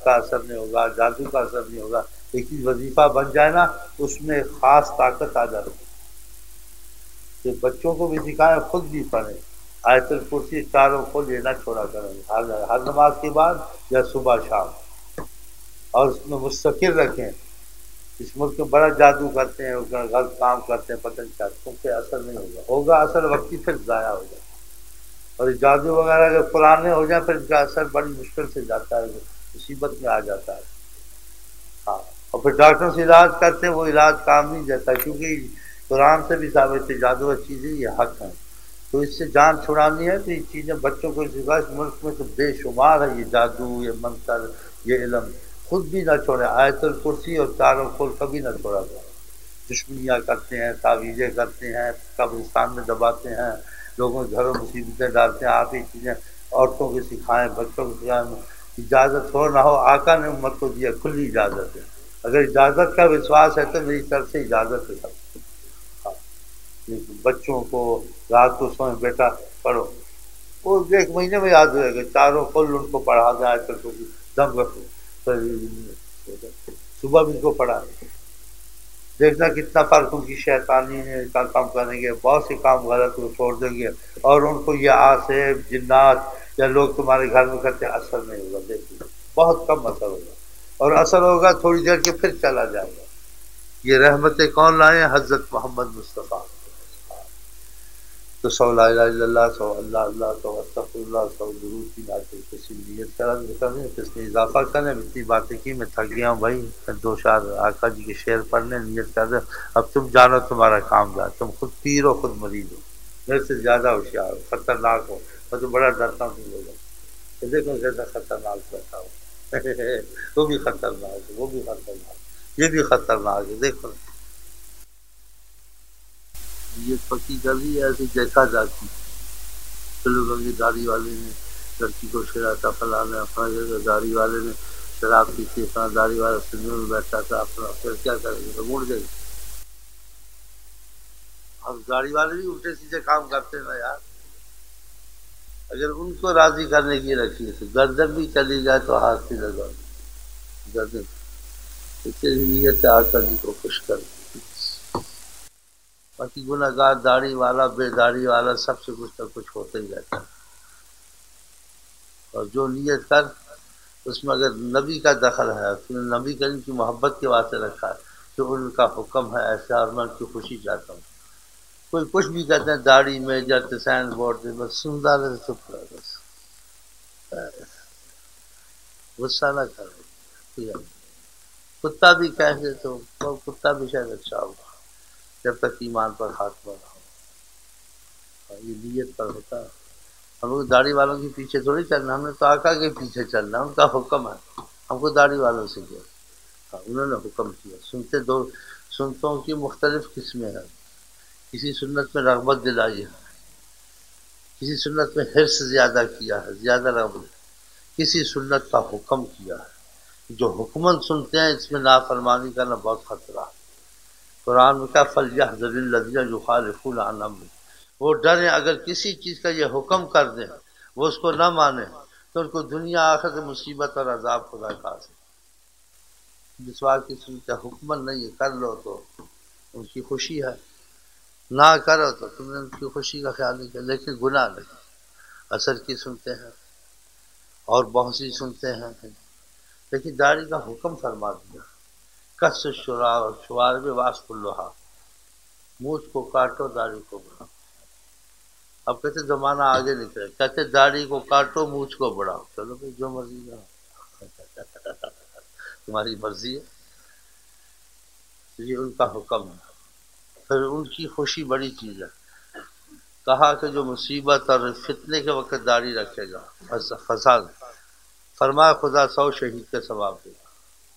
کا اثر نہیں ہوگا، جادو کا اثر نہیں ہوگا، ایک چیز وظیفہ بن جائے نا اس میں خاص طاقت آ جاتی ہے کہ بچوں کو بھی سکھائیں، خود بھی پڑھیں۔ آیت الکرسی چاروں کو لینا چھوڑا کریں ہر نماز کے بعد یا صبح شام، اور اس میں مستقل رکھیں۔ اس ملک میں بڑا جادو کرتے ہیں، غلط کام کرتے ہیں، پتہ نہیں کیا، تم پہ اثر نہیں ہوگا، ہوگا اثر وقتی پھر ضائع ہو جائے۔ اور یہ جادو وغیرہ اگر پرانے ہو جائیں پھر ان کا اثر بڑی مشکل سے جاتا ہے، مصیبت میں آ جاتا ہے۔ ہاں، اور پھر ڈاکٹر سے علاج کرتے ہیں، وہ علاج کام نہیں دیتا، کیونکہ قرآن سے بھی ثابت ہے جادو چیزیں یہ حق ہیں، تو اس سے جان چھڑانی ہے تو یہ چیزیں بچوں کو سکھا۔ اس ملک میں تو بے شمار ہے یہ جادو، یہ منتر، یہ علم، خود بھی نہ چھوڑے۔ آیت الکرسی اور چاروں کھول کبھی نہ چھوڑا جائے۔ دشمنیاں کرتے ہیں، تعویذیں کرتے ہیں، قبرستان میں دباتے ہیں، لوگوں کے گھروں مصیبتیں ڈالتے ہیں۔ آپ یہ چیزیں عورتوں کو سکھائیں، بچوں کو سکھائیں، اجازت ہو نہ ہو آقا نے امت کو دیا، کھلی اجازت ہے۔ اگر اجازت کا وشواس ہے تو میری طرف سے اجازت ہے سب۔ ہاں، بچوں کو رات کو سوئیں بیٹا پڑھو، وہ ایک مہینے میں یاد رہے گا، چاروں کل ان کو پڑھا دیں آج تک دم رکھو، صبح بھی ان کو پڑھا، دیکھنا کتنا فرق ان کی شیطانی کا کام کریں گے، بہت سے کام غلط وہ چھوڑ دیں گے، اور ان کو یہ آصف جنات یا لوگ تمہارے گھر میں کرتے ہیں اثر نہیں ہوگا، دیکھیں بہت کم اثر ہوگا، اور اثر ہوگا تھوڑی دیر کے پھر چلا جائے گا۔ یہ رحمتیں کون لائے ہیں؟ حضرت محمد مصطفیٰ۔ تو 100 لا الہ الا اللہ، 100 اللہ اللہ، 100 استغفر اللہ، 100 درود کی نعت کسی نیت کریں، کس نے اضافہ کریں۔ اتنی باتیں کی، میں تھک گیا ہوں بھائی، دو شعر آقا جی کے شعر پڑھنے نیت کر دیں۔ اب تم جانو تمہارا کام جائے، تم خود پیر ہو، خود مریض ہو، میرے سے زیادہ ہوشیار ہو، خطرناک ہو، میں تو بڑا ڈرتا ہوں تم لوگوں سے، دیکھو کیسا خطرناک بیٹھا ہو وہ بھی خطرناک ہے، وہ بھی خطرناک ہے، یہ بھی خطرناک ہے، دیکھو یہ پکی کر لی ایسے دیکھا جاتی، لوگوں کی داڑھی والے نے لڑکی کو چھڑاتا، فلانا اپنا جگہ داڑھی والے نے شراب پی تھی، اپنا داڑھی والا سننے میں بیٹھا تھا اپنا، پھر کیا کریں گے، مڑ جائے گے۔ اب داڑھی والے بھی الٹے سیدھے کام کرتے نا یار، اگر ان کو راضی کرنے کی رکھی ہے، گردن بھی چلی جائے تو ہاتھ سے لگا گردن، اس سے نیت سے آقا جی کو خوش کر۔ باقی گناہ گار داڑھی والا بے داڑھی والا سب سے کچھ نہ کچھ ہوتا ہی رہتا ہے، اور جو نیت کر اس میں اگر نبی کا دخل ہے، اس نے نبی کریم کی محبت کے واسطے رکھا ہے، تو ان کا حکم ہے ایسا، اور میں ان کی خوشی چاہتا ہوں۔ کوئی کچھ بھی کہتے ہیں داڑھی میں جاتے سائن بورڈ پہ، بس سنتا رہے، چپ رہے، بس غصہ نہ کرے۔ کتا بھی کہتے تو کتا بھی شاید اچھا ہوگا جب تک ایمان پر خاتمہ نہ ہو، یہ نیت پر ہوتا ہے۔ ہم لوگ داڑھی والوں کے پیچھے تھوڑی چلنا، ہم نے تو آقا کے پیچھے چلنا، ان کا حکم ہے، ہم کو داڑھی والوں سے کیا، انہوں نے حکم کیا۔ سنتوں کی مختلف قسمیں ہیں، کسی سنت میں رغبت دلائی ہے، کسی سنت میں حرص زیادہ کیا ہے، زیادہ رغبت، کسی سنت کا حکم کیا ہے۔ جو حکمن سنتے ہیں اس میں نافرمانی کرنا بہت خطرہ ہے۔ قرآن میں کہا فَلْيَحْذَرِ الَّذِينَ يُخَالِفُونَ عَنْ أَمْرِهِ، وہ ڈریں اگر کسی چیز کا یہ حکم کر دیں وہ اس کو نہ مانے تو ان کو دنیا آخرت میں مصیبت اور عذاب خدا کا ہے۔ مسواک کی سنت حکمن نہیں ہے، کر لو تو ان کی خوشی ہے، نہ کرو تو تم نے ان کی خوشی کا خیال نہیں کیا، لیکن گناہ نہیں۔ اثر کی سنتے ہیں اور بہت سی سنتے ہیں، لیکن داڑھی کا حکم فرما دیا، کس شوار میں واسف اللہ، مونچھ کو کاٹو داڑھی کو بڑھاؤ۔ اب کہتے زمانہ آگے نکلے، کہتے داڑھی کو کاٹو مونچھ کو بڑھاؤ، چلو بھائی جو مرضی کرو، تمہاری مرضی ہے، یہ ان کا حکم ہے۔ پھر ان کی خوشی بڑی چیز ہے، کہا کہ جو مصیبت اور فتنے کے وقت داڑھی رکھے گا فساد، فرمایا خدا 100 شہید کے ثواب دے گا۔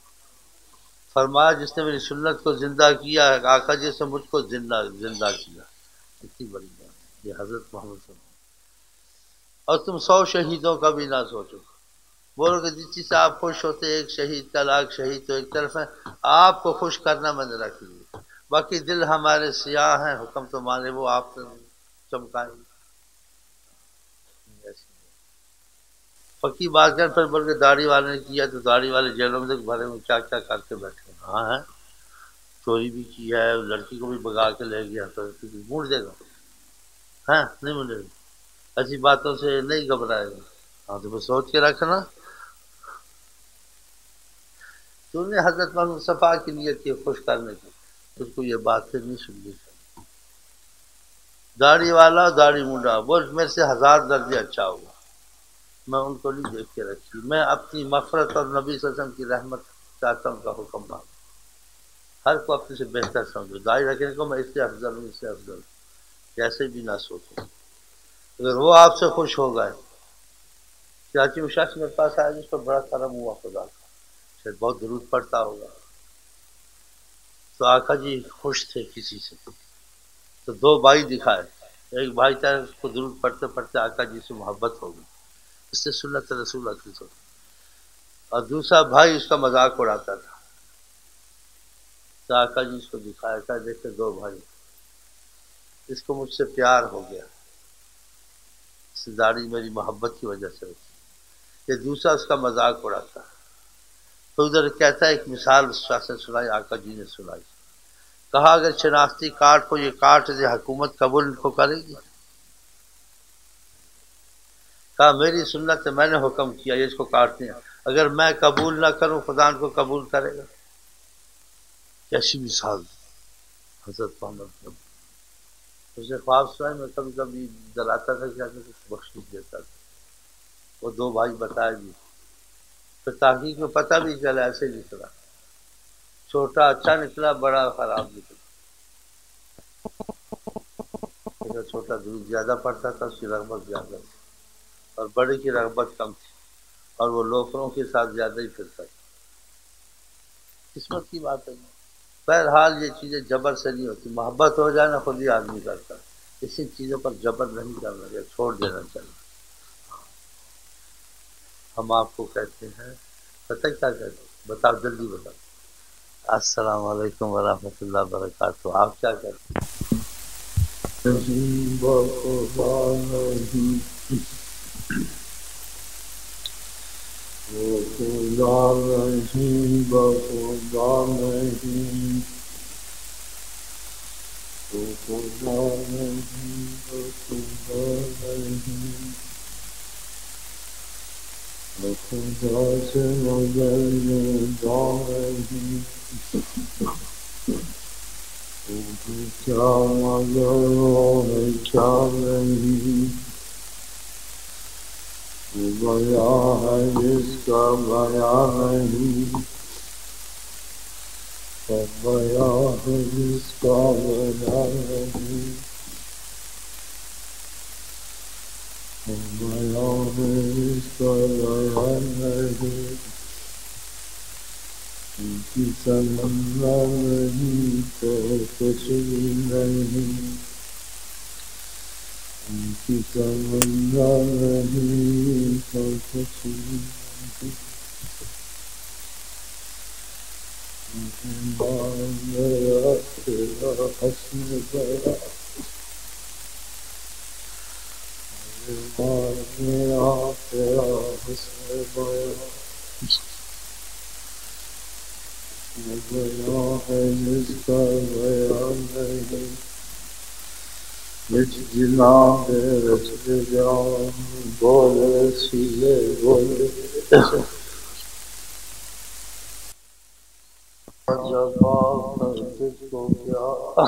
فرمایا جس نے میری سنت کو زندہ کیا ہے، آقا جی سے مجھ کو زندہ کیا، اتنی بڑی بات یہ حضرت محمد صلی اللہ علیہ وسلم۔ اور تم 100 شہیدوں کا بھی نہ سوچو، بولو کہ جس چیز سے آپ خوش ہوتے، ایک شہید کا لاکھ شہید تو ایک طرف ہے، آپ کو خوش کرنا میں نے رکھ لیا، باقی دل ہمارے سیاہ ہیں، حکم تو مانے وہ آپ چمکائیں گے۔ پکی بات کر پھر بول کے داڑھی والے نے کیا تو داڑھی والے جیلوں میں تک بھرے میں کیا کیا کر کے بیٹھے ہاں ہے چوری بھی کیا ہے لڑکی کو بھی بگا کے لے گیا تو مونڈ دے گا ہاں نہیں مونڈے گا ایسی باتوں سے نہیں گھبرائے گا ہاں تو بس سوچ کے رکھنا تو نے حضرت محمد مصطفیٰ کی نیت کی خوش کرنے کی اس کو یہ باتیں نہیں سننی چاہیے داڑھی والا داڑھی مونڈا وہ میرے سے 1000 درجے اچھا ہوگا میں ان کو نہیں دیکھ کے رکھی میں اپنی مغفرت اور نبی صلی اللہ علیہ وسلم کی رحمت چاہتا ہوں کا حکم مانگوں ہر کو اپنے سے بہتر سمجھو داڑھی رکھنے کو میں اس سے افضل ہوں اس سے افضل ہوں کیسے بھی نہ سوچو اگر وہ آپ سے خوش ہو گئے چاچی وہ شخص میرے پاس آیا جس پر بڑا کرم ہوا خدا کا شاید بہت درود پڑتا ہوگا تو آقا جی خوش تھے کسی سے تو 2 بھائی دکھائے ایک بھائی تھا اس کو درود پڑھتے پڑھتے آقا جی سے محبت ہو گئی اس سے سنت رسول اللہ کی اور دوسرا بھائی اس کا مذاق اڑاتا تھا تو آقا جی اس کو دکھایا تھا دیکھتے 2 بھائی اس کو مجھ سے پیار ہو گیا اس سے داڑھی میری محبت کی وجہ سے ہوتی یہ دوسرا اس کا مذاق اڑاتا تو ادھر کہتا ہے ایک مثال اس شخص نے سنائی آقا جی نے سنائی کہا اگر شناختی کارڈ کو یہ کارڈ دے حکومت قبول ان کو کرے گی کہا میری سنت ہے میں نے حکم کیا یہ اس کو کاٹتے ہیں اگر میں قبول نہ کروں خدا ان کو قبول کرے گا کیسی مثال حضرت محمد اسے خواب سنائے میں کبھی کبھی ڈراتا تھا کہ آگے کچھ بخشش دیتا تھا وہ 2 بھائی بتائے بھی پھر تحقیق میں پتہ بھی چلا ایسے نکلا چھوٹا اچھا نکلا بڑا خراب نکلا چھوٹا دودھ زیادہ پڑتا تھا اس کی رغبت زیادہ تھی اور بڑے کی رغبت کم تھی اور وہ لوفروں کے ساتھ زیادہ ہی پھرتا تھا قسمت کی بات ہے بہرحال یہ چیزیں جبر سے نہیں ہوتی محبت ہو جائے نا خود ہی آدمی کرتا اسی چیزوں پر جبر نہیں کرنا چاہیے چھوڑ دینا چاہیے ہم آپ کو کہتے ہیں پتہ کیا کہتے ہیں بتاؤ جلدی بتاؤ السلام علیکم ورحمۃ اللہ وبرکاتہ آپ کیا کہتے ہیں خدا سے مگر کیا مگر کیا نہیں بیا ہے جس کا بیا نہیں بیا ہے جس کا بیا نہیں بیا ہے جس کا بیا نہیں کی سمندر نہیں تو کچھ بھی نہیں کی سمندر نہیں تو کچھ بھی نہیں میرا تیرا حسن گیا میرا تیرا حسن گیا گیا ہے جس کا گیا نہیں رچ جنا ہے رچ جان بولے سیلے بولے جگہ کر جس کو کیا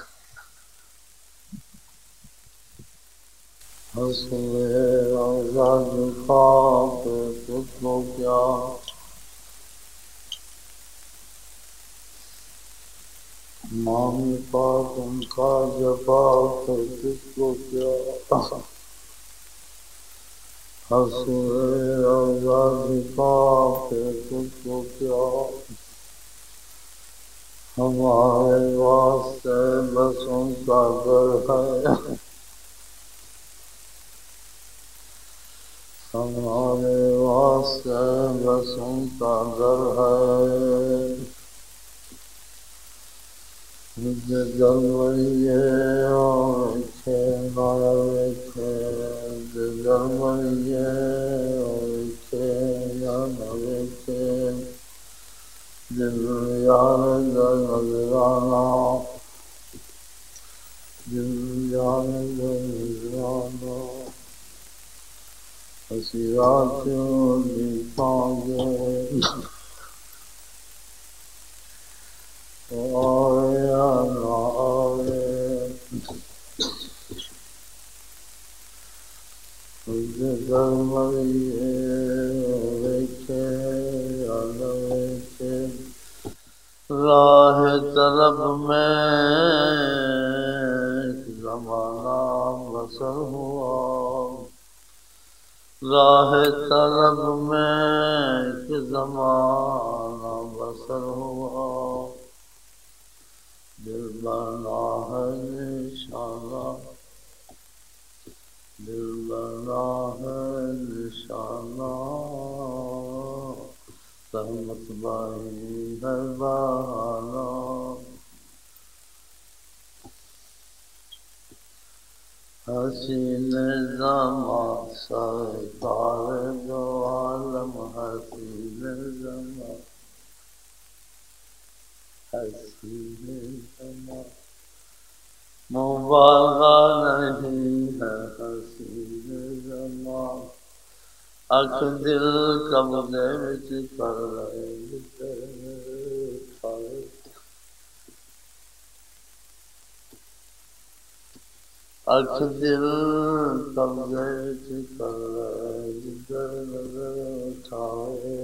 حسن آزاد خاک تجھ کو کیا نام پاک ان کا جپا کر تجھ کو کیا حسن آزاد خاک تجھ کو کیا ہمارے واسطے بس ان کا گھر ہے ہمارے واسطے بس ان کا گھر ہے گرمائیے اور گرمائیے اور ویکھے یا نہ ویکھے دل یار دا نظرانہ دل یار دا نظرانہ اسی راتوں دی پانگے آوے یا نہ آوے مریے ویکھے یا نہ ویکھے راہ طلب میں زمانہ بسر ہوا راہ طلب میں زمانہ بسر ہوا دل بنا ہے نشانہ دل بنا ہے نشانہ رحمت باہی ہے بہانہ حسین زمان سرکار دو عالم حسین زمان حسین زمان مبالغہ نہیں ہے حسین زمان اکھ دل قبضے وچ کر رہے اکھ دل قبضے وچ کر رہے جدھر نظر اٹھائے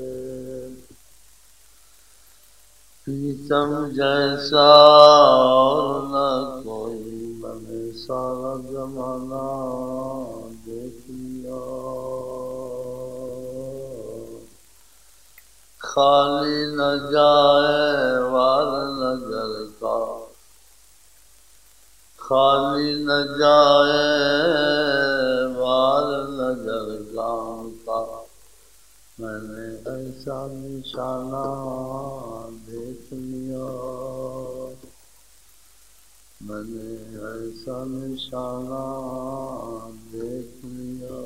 پیتم جیسا اور نہ کوئی بنے سارا زمانہ دیکھ لیا خالی نہ جائے وار نظر کا خالی نہ جائے وار نظر گام کا میں نے ایسا نشانہ دیکھ لیا میں نے ایسا نشانہ دیکھ لیا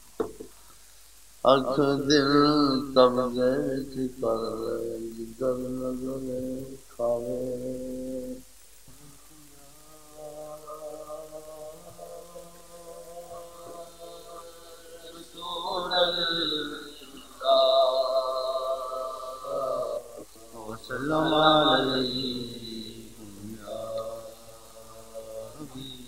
اکھ دل قبضے وچ کر رہے جدھر نظر کھاوے وسلم علیکم یا حبیب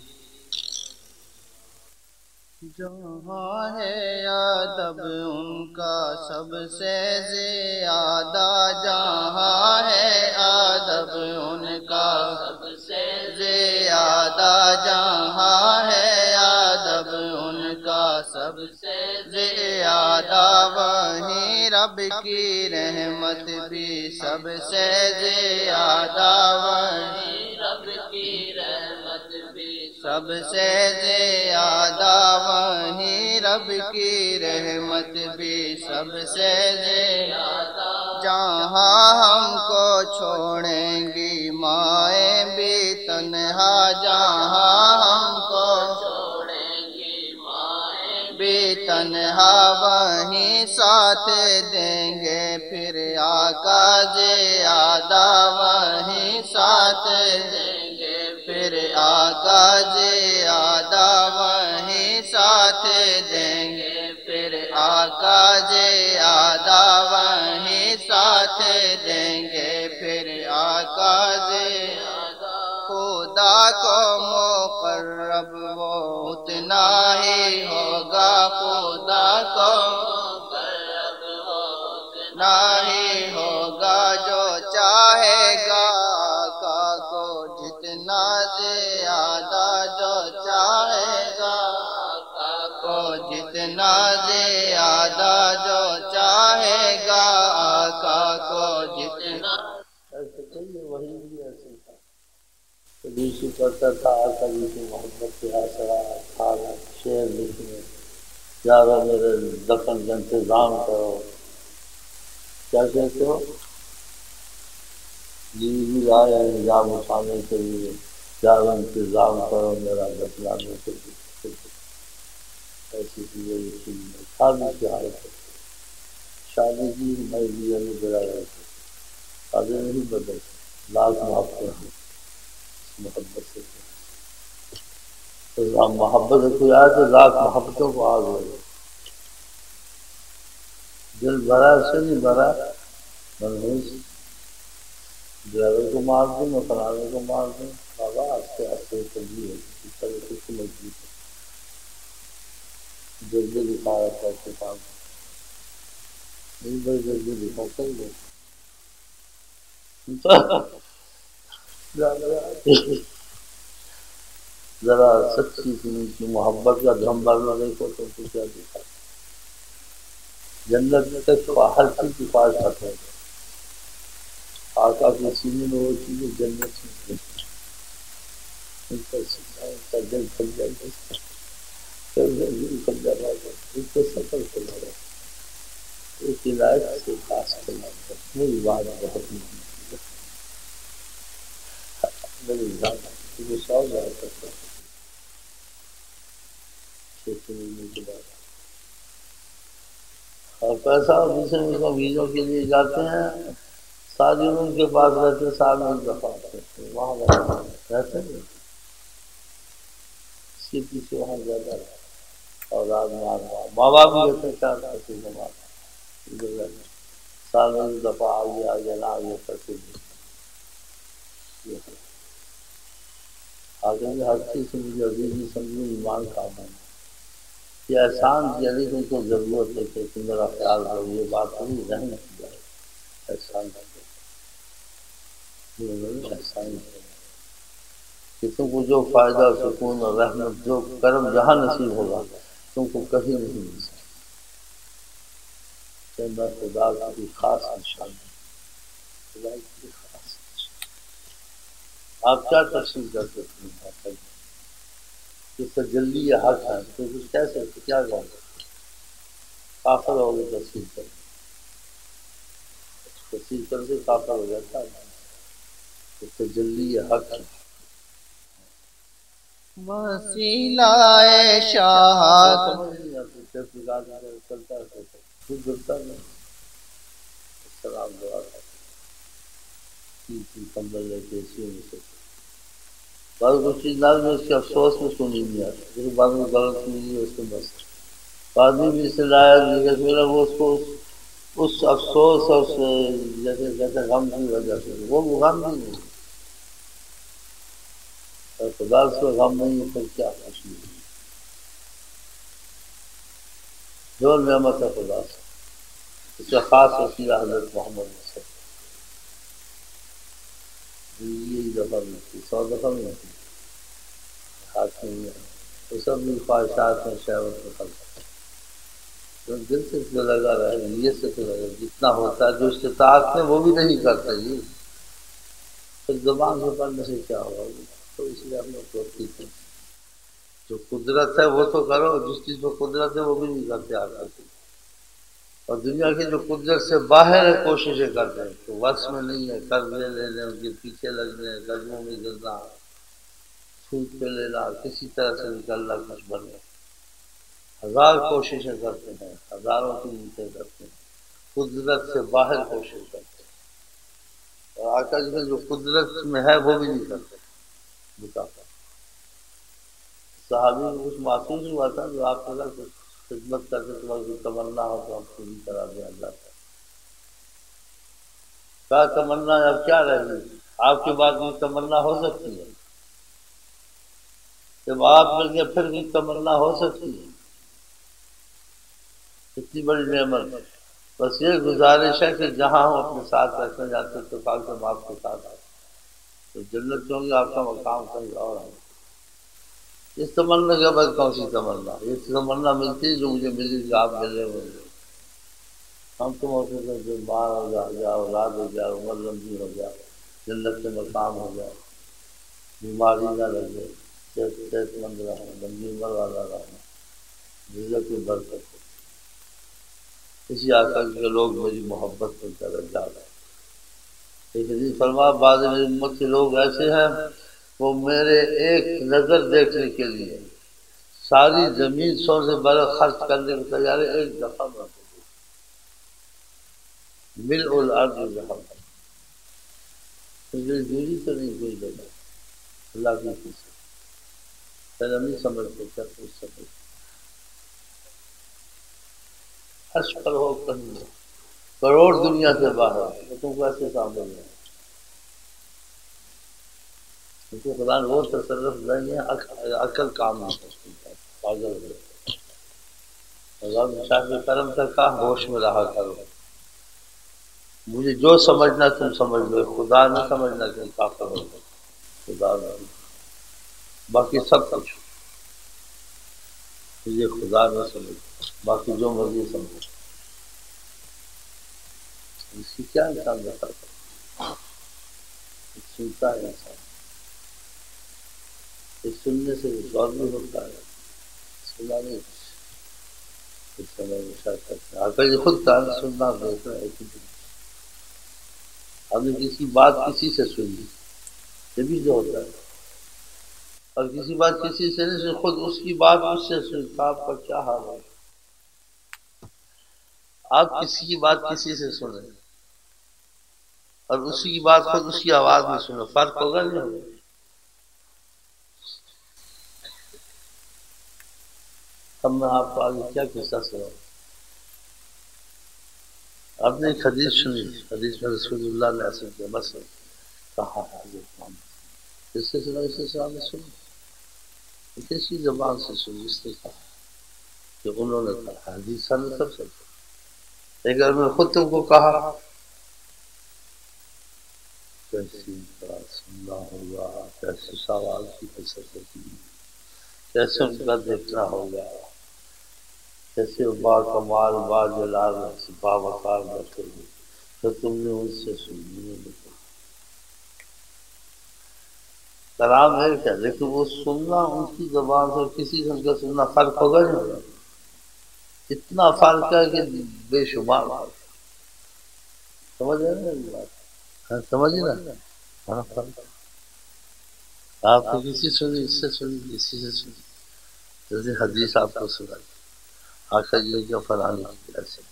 جہاں ہے ادب ان کا سب سے زیادہ جہاں ہے ادب ان کا سب سے زیادہ جہاں ہے ادب ان کا سب سے زیادہ وہیں رب کی رحمت بھی سب سے زیادہ وہیں رب کی رحمت بھی سب سے زیادہ وہیں رب کی رحمت بھی سب سے زیادہ جہاں ہم کو چھوڑیں گی مائیں بھی تنہا جہاں ہم کو چھوڑیں گی مائیں بھی تنہا وہیں ساتھ دیں گے پھر آقا زیادہ وہیں ساتھ دیں گے پھر آقا زیادہ وہیں ساتھ دیں گے پھر آقا زیادہ وہیں ساتھ دیں گے پھر آقا زیادہ خدا کو مقرب وہ اتنا ہی ہوگا خدا کو مقرب وہ اتنا ہی ہوگا جو چاہے گا آقا کو جتنا زیادہ جو چاہے گا آقا کو جتنا زیادہ جو چاہے گا آقا کو جتنا ایسے کئی وہی بھی ایسے تھا کبھی سے کرتا تھا کبھی سے محبت کے آسرا تھا شعر لکھنے یارو میرے دفن کا انتظام کرو کیا کہتے ہو جی بھی آئے انجام اٹھانے کے لیے یارو انتظام کرو میرا دفنانے کے لیے ایسی چیزیں خالی سے حالت شادی کی میں بھی ابھی برابر شادی نہیں بدل لاکھ معاف کر محبت سے تو محبت سے کوئی آئے تو لاکھ محبتوں کو آگ لگے دل بھرا سے نہیں بھرا منحوس ڈرائیور کو مار دوں میں فلانے کو مار دوں بابا آستے آستے تبدیل ہوگی اس طرح سے تو مجبور ہے جلدی دکھا رہا تھا کتاب نہیں بڑی جلدی دکھا کر دو ذرا سچی کی محبت کا دھم بھرنا دیکھو تو کیا دکھا جنت تک ہر چیز کی پاس آتا ہے آقا کے سینے میں وہ چیزیں جنت میں ان کا دل پھل جائے گا پھل جائے گا اس کو سفر کر رہا ہے ایک ہدایت سے خاص کرنا میری بات بہت نہیں میری بات مجھے سو جائے کرتا کے بعد اور پیسہ دوسرے کو ویزوں کے لیے جاتے ہیں ساری ان کے پاس رہتے سال میں ایک دفعہ وہاں رہتے ہیں اس کے پیچھے وہاں زیادہ اور رات ماں باپ بھی رہتے ہیں چار پیسے جمع سال میں ایک دفعہ آگے نہ آگے پیسے آگے ہر چیز سے مجھے عزیزی سمجھو ایمان کام ہے یہ احسان کیا نہیں تم کو ضرورت ہے کہ تم میرا خیال کرو یہ بات نہیں رہنا چاہیے احسان احسان کہ تم کو جو فائدہ سکون اور رحمت جو کرم جہاں نصیب ہوگا تم کو کہیں نہیں مل سکتا میں خدا کی خاص نشان خدا کی خاص آپ کیا تفصیل کر سکتے ہیں کہ تجلی یہ حق ہے تو کچھ کہہ سکتے کیا کہوں کافر ہو گئے تفصیل کر تفصیل کر کے کافر ہو جاتا ہے کہ تجلی یہ حق ہے وسیلہ شاہد چلتا ہے خود جلتا نہیں السلام دعا کمبل لے کے اسی میں سے بعض کچھ چیز نہ میں اس کے افسوس میں سنی نہیں آتی لیکن بعض میں غلط سنی ہے اس کو بس بعد میں بھی اس سے لایا میرا وہ اس کو اس افسوس اور جیسے کہتے غم کی وجہ سے وہ غم بھی نہیں خدا سے غم نہیں ہے پھر کیا خوشی ہے جو نعمت ہے خدا سے اس کا خاص وسیلہ حضرت محمد یہی دفعہ ملتی 100 دفعہ میں ہوتی ہاتھ نہیں ہے وہ سب بھی خواہشات میں شہوت میں خرچ جو دل سے لگا رہے نیت سے لگا جتنا ہوتا ہے جو استطاعت میں وہ بھی نہیں کرتے جی پھر زبان سے پڑھنے سے کیا ہوگا تو اس لیے ہم لوگ سوچتے جو قدرت ہے وہ تو کرو جس چیز میں قدرت ہے وہ بھی نہیں کرتے آگے اور دنیا کی جو قدرت سے باہر ہے کوششیں کرتے ہیں تو وقت میں نہیں ہے قرضے لینے ان کے پیچھے لگنے قدموں میں گرنا سود پہ لینا کسی طرح سے نکلنا کچھ بننا ہزار کوششیں کرتے ہیں ہزاروں کی نیتیں کرتے ہیں قدرت سے باہر کوشش کرتے ہیں اور آقا جی میں جو قدرت میں ہے وہ بھی نہیں کرتے بتا صحابی کو کچھ محسوس ہوا تھا جو آپ کا کچھ خدمت کرتے تمہاری کوئی تمنا ہو تو ہم پوری کرا دیں اللہ کا کیا تمنا ہے اب کیا رہ گئی آپ کے بعد کوئی تمنا ہو سکتی ہے جب آپ مل کے پھر بھی تمنا ہو سکتی ہے اتنی بڑی نعمت بس یہ گزارش ہے کہ جہاں ہم اپنے ساتھ رکھنے جاتے ہیں تو کال سے آپ کے ساتھ آئے تو جنت میں ہوں گے آپ کا مقام کہیں اور ہے اس تمنا کے بعد کون سی تمنا یہ تمنا ملتی ہے جو مجھے ملی کہ آپ ملے ہوئے ہم تم ہوتے تھے جو ماں ہو جائے اولاد ہو جائے عمر لمبی ہو جائے جنت میں مقام ہو جائے بیماری نہ لگے صحت مند رہے لمبی عمر والا رہے رزق کی برکت اسی آقا کے لوگ میری محبت میں طرف جا رہے لیکن فرما بعض میری امت کے لوگ ایسے ہیں وہ میرے ایک نظر دیکھنے کے لیے ساری زمین سو سے بڑا خرچ کرنے کو تیار ہے ایک دفعہ میں ملء الارض ذهب، دل دوری تو نہیں کوئی جگہ اللہ کی قسم، پہلے نہیں سمجھتے کیا کچھ سمجھ حش پر ہو کہیں کروڑ دنیا سے باہر، تو تم کو ایسے سامنے لیں کیونکہ خدا نے وہ تصرف نہیں ہے، عقل کام نہیں کرتی ہے، پاگل ہو گئے۔ اللہ نے شاہ کرم تک کہا ہوش میں رہا کرو، مجھے جو سمجھنا تم سمجھ لو، خدا نہ سمجھنا تم کافر ہو گئے، خدا نہیں، باقی سب کچھ مجھے خدا نہ سمجھ، باقی جو مرضی سمجھ، اس کی کیا انسان بتاتا ہے، سنتا ہے انسان، اس سننے سے وشوار بھی ہوتا ہے، سنا نہیں اس سمے وشوار کرتا ہے، آقا یہ خود کان سننا دیکھنا ہے کہ ہم نے کسی بات کسی سے سنی، یہ بھی جو ہوتا ہے، اور کسی بات کسی سے نہیں سنی، خود اس کی بات اس سے سنتا، آپ کا کیا حال ہے؟ آپ کسی کی بات کسی سے سنیں اور اسی کی بات خود اس کی آواز میں سنو، فرق ہوگا نہیں ہوگا؟ اب میں آپ کو آگے کیا قصہ سناؤں؟ آپ نے ایک حدیث سنی، حدیث میں رسول اللہ نے ایسے کیا بس کہا حضرت محمد، اس سے سنا، اس سے سنا نے سنا، کسی زبان سے سنی، اس نے کہا کہ انہوں نے کہا، حدیث نے سب سے اگر میں خود تم کو کہا کیسی بات سننا ہوگا، کیسے سوال کی حسرت ہوگی، کیسے ان کا دیکھنا ہوگا، کیسے با کمال با جلال با وقار بیٹھے گے، تو تم نے ان سے سنی کلام ہے کیا، لیکن وہ سننا ان کی زبان سے کسی سے ان کا سننا فرق ہوگا نہیں ہوگا؟ اتنا فرق ہے کہ بے شمار فرق، سمجھ رہے ہیں نا بات؟ سمجھے نا، ہاں فرق، آپ کو کسی سنی، اس سے سنی، کسی سے سنی، جیسے حدیث آپ کو سنائی، آقا جی کا فلانی کی ایسے،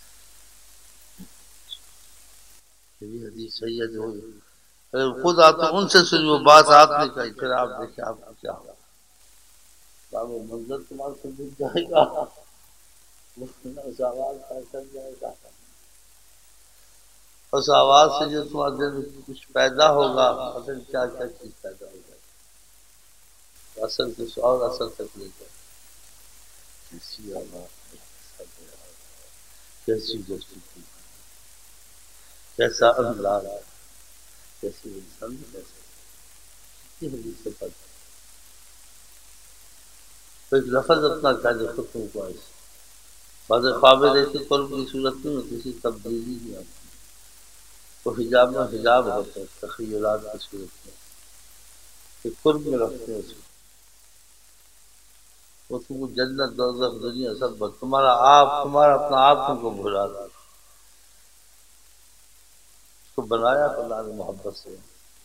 یہ بھی حدیث صحیح ہے جو اگر خود آپ تو ان سے سنی، وہ بات آپ نے کہی، پھر آپ دیکھیں آپ کو کیا ہوگا، باب منظر تمہارے سے مل جائے گا، اس آواز کا کر جائے گا، اس آواز سے جو تمہارے دل میں کچھ پیدا ہوگا، اصل کیا کیا چیز پیدا ہوگا، اصل کچھ اور اصل تک لے جائے، کیسی آواز، کیسی گفتگو، کیسا انداز، کیسی انسان، کیسے حدیث سے پڑھتا تو ایک لفظ اپنا کہہ دے خود تم کو ایسے، بعض خواب دیکھتے قلب کی صورت میں کسی تبدیلی نہیں آتی، تو حجاب میں حجاب ہوتا ہے تخیلات کی صورت میں، کہ قرب میں رکھتے ہیں اس کو، وہ تم کو جنت دوزخ دنیا سب تمہارا آپ، تمہارا اپنا آپ تم کو بھلا دے، اس کو بنایا اللہ نے محبت سے،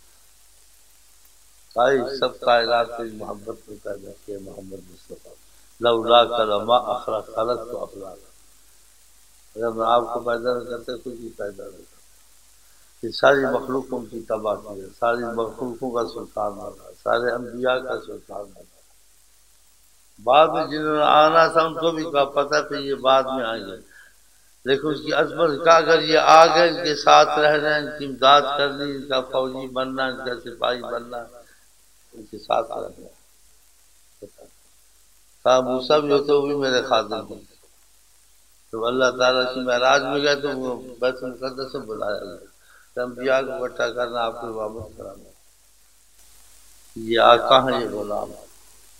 سب کائنات کی محبت میں پیدا کیا محمد مصطفیٰ، لولا کرما اخرا خلق تو افلاق، اگر میں آپ کو پیدا نہ کرتے کچھ بھی پیدا نہ کرتا، یہ ساری مخلوقوں کی تباہ کی ہے، ساری مخلوقوں کا سلطان بنا، سارے انبیاء کا سلطان بنا، بعد میں جنہوں نے آنا تھا ان کو بھی کہا پتہ تھا یہ بعد میں آئیں گے، لیکن اس کی عظمت کا اگر یہ آ گئے، ان کے ساتھ رہنا، ان کی امداد کرنی، ان کا فوجی بننا، ان کا سپاہی بننا، ان کے ساتھ رہنا، کہا موسیٰ بھی ہوتے وہ بھی میرے خادم ہیں، تو اللہ تعالیٰ کی معراج میں گئے تو وہ بیت المقدس سے بلایا گیا کہ انبیاء کو اکٹھا کرنا، آپ کو واپس کرانا، یہ آقا ہیں، یہ غلام ہیں،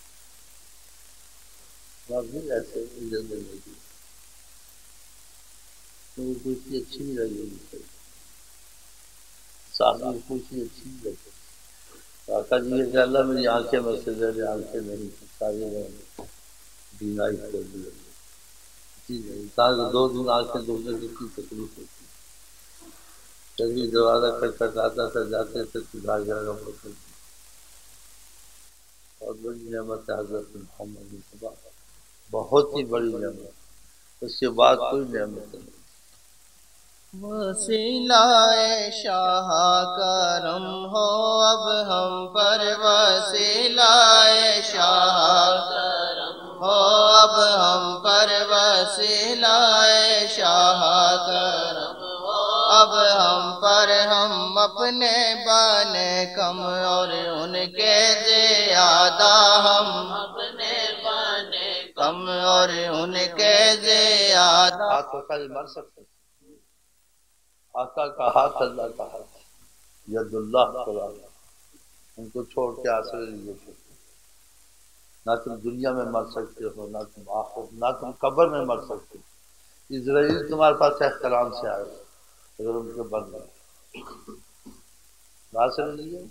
بھی ایسے زندگی تو وہ کوئی اچھی نہیں لگی، صاحب کوئی چیز اچھی نہیں لگی، آقا جی کہ اللہ میری آنکھیں میں سے میری آنکھیں نہیں، ساری بینائی کھول دی، انسان کو 2 دن آنکھیں دھونے کی کتنی تکلیف ہوتی ہے، کبھی دروازہ کھٹکھٹاتا تھا، جاتے تھے تو بھاگ جانا پڑتا تھا، بہت بڑی نعمت ہے حضرت محمد مصطفیٰ، بہت ہی بڑی نعمت، اس کے بعد کوئی نعمت نہیں، وسیلہ شاہ کرم ہو اب ہم پر، وسیلہ شاہ کرم ہو اب ہم پر، وسیلہ شاہ کرم ہو اب ہم پر، ہم اپنے بنے کم اور ان کے زیادہ، ہم اپنے بنے کم اور ان کے زیادہ۔ ہاتھ کا مر سکتے، آقا کا ہاتھ اللہ کا ہاتھ، ید اللہ قرآن، ان کو چھوڑ کے آسرے نہیں لے سکتے۔ نہ تم دنیا میں مر سکتے ہو، نہ تم آخر، نہ تم قبر میں مر سکتے ہو۔ اسرائیل تمہارے پاس احترام سے آئے اگر ان کے بن گئے، آسرے لیے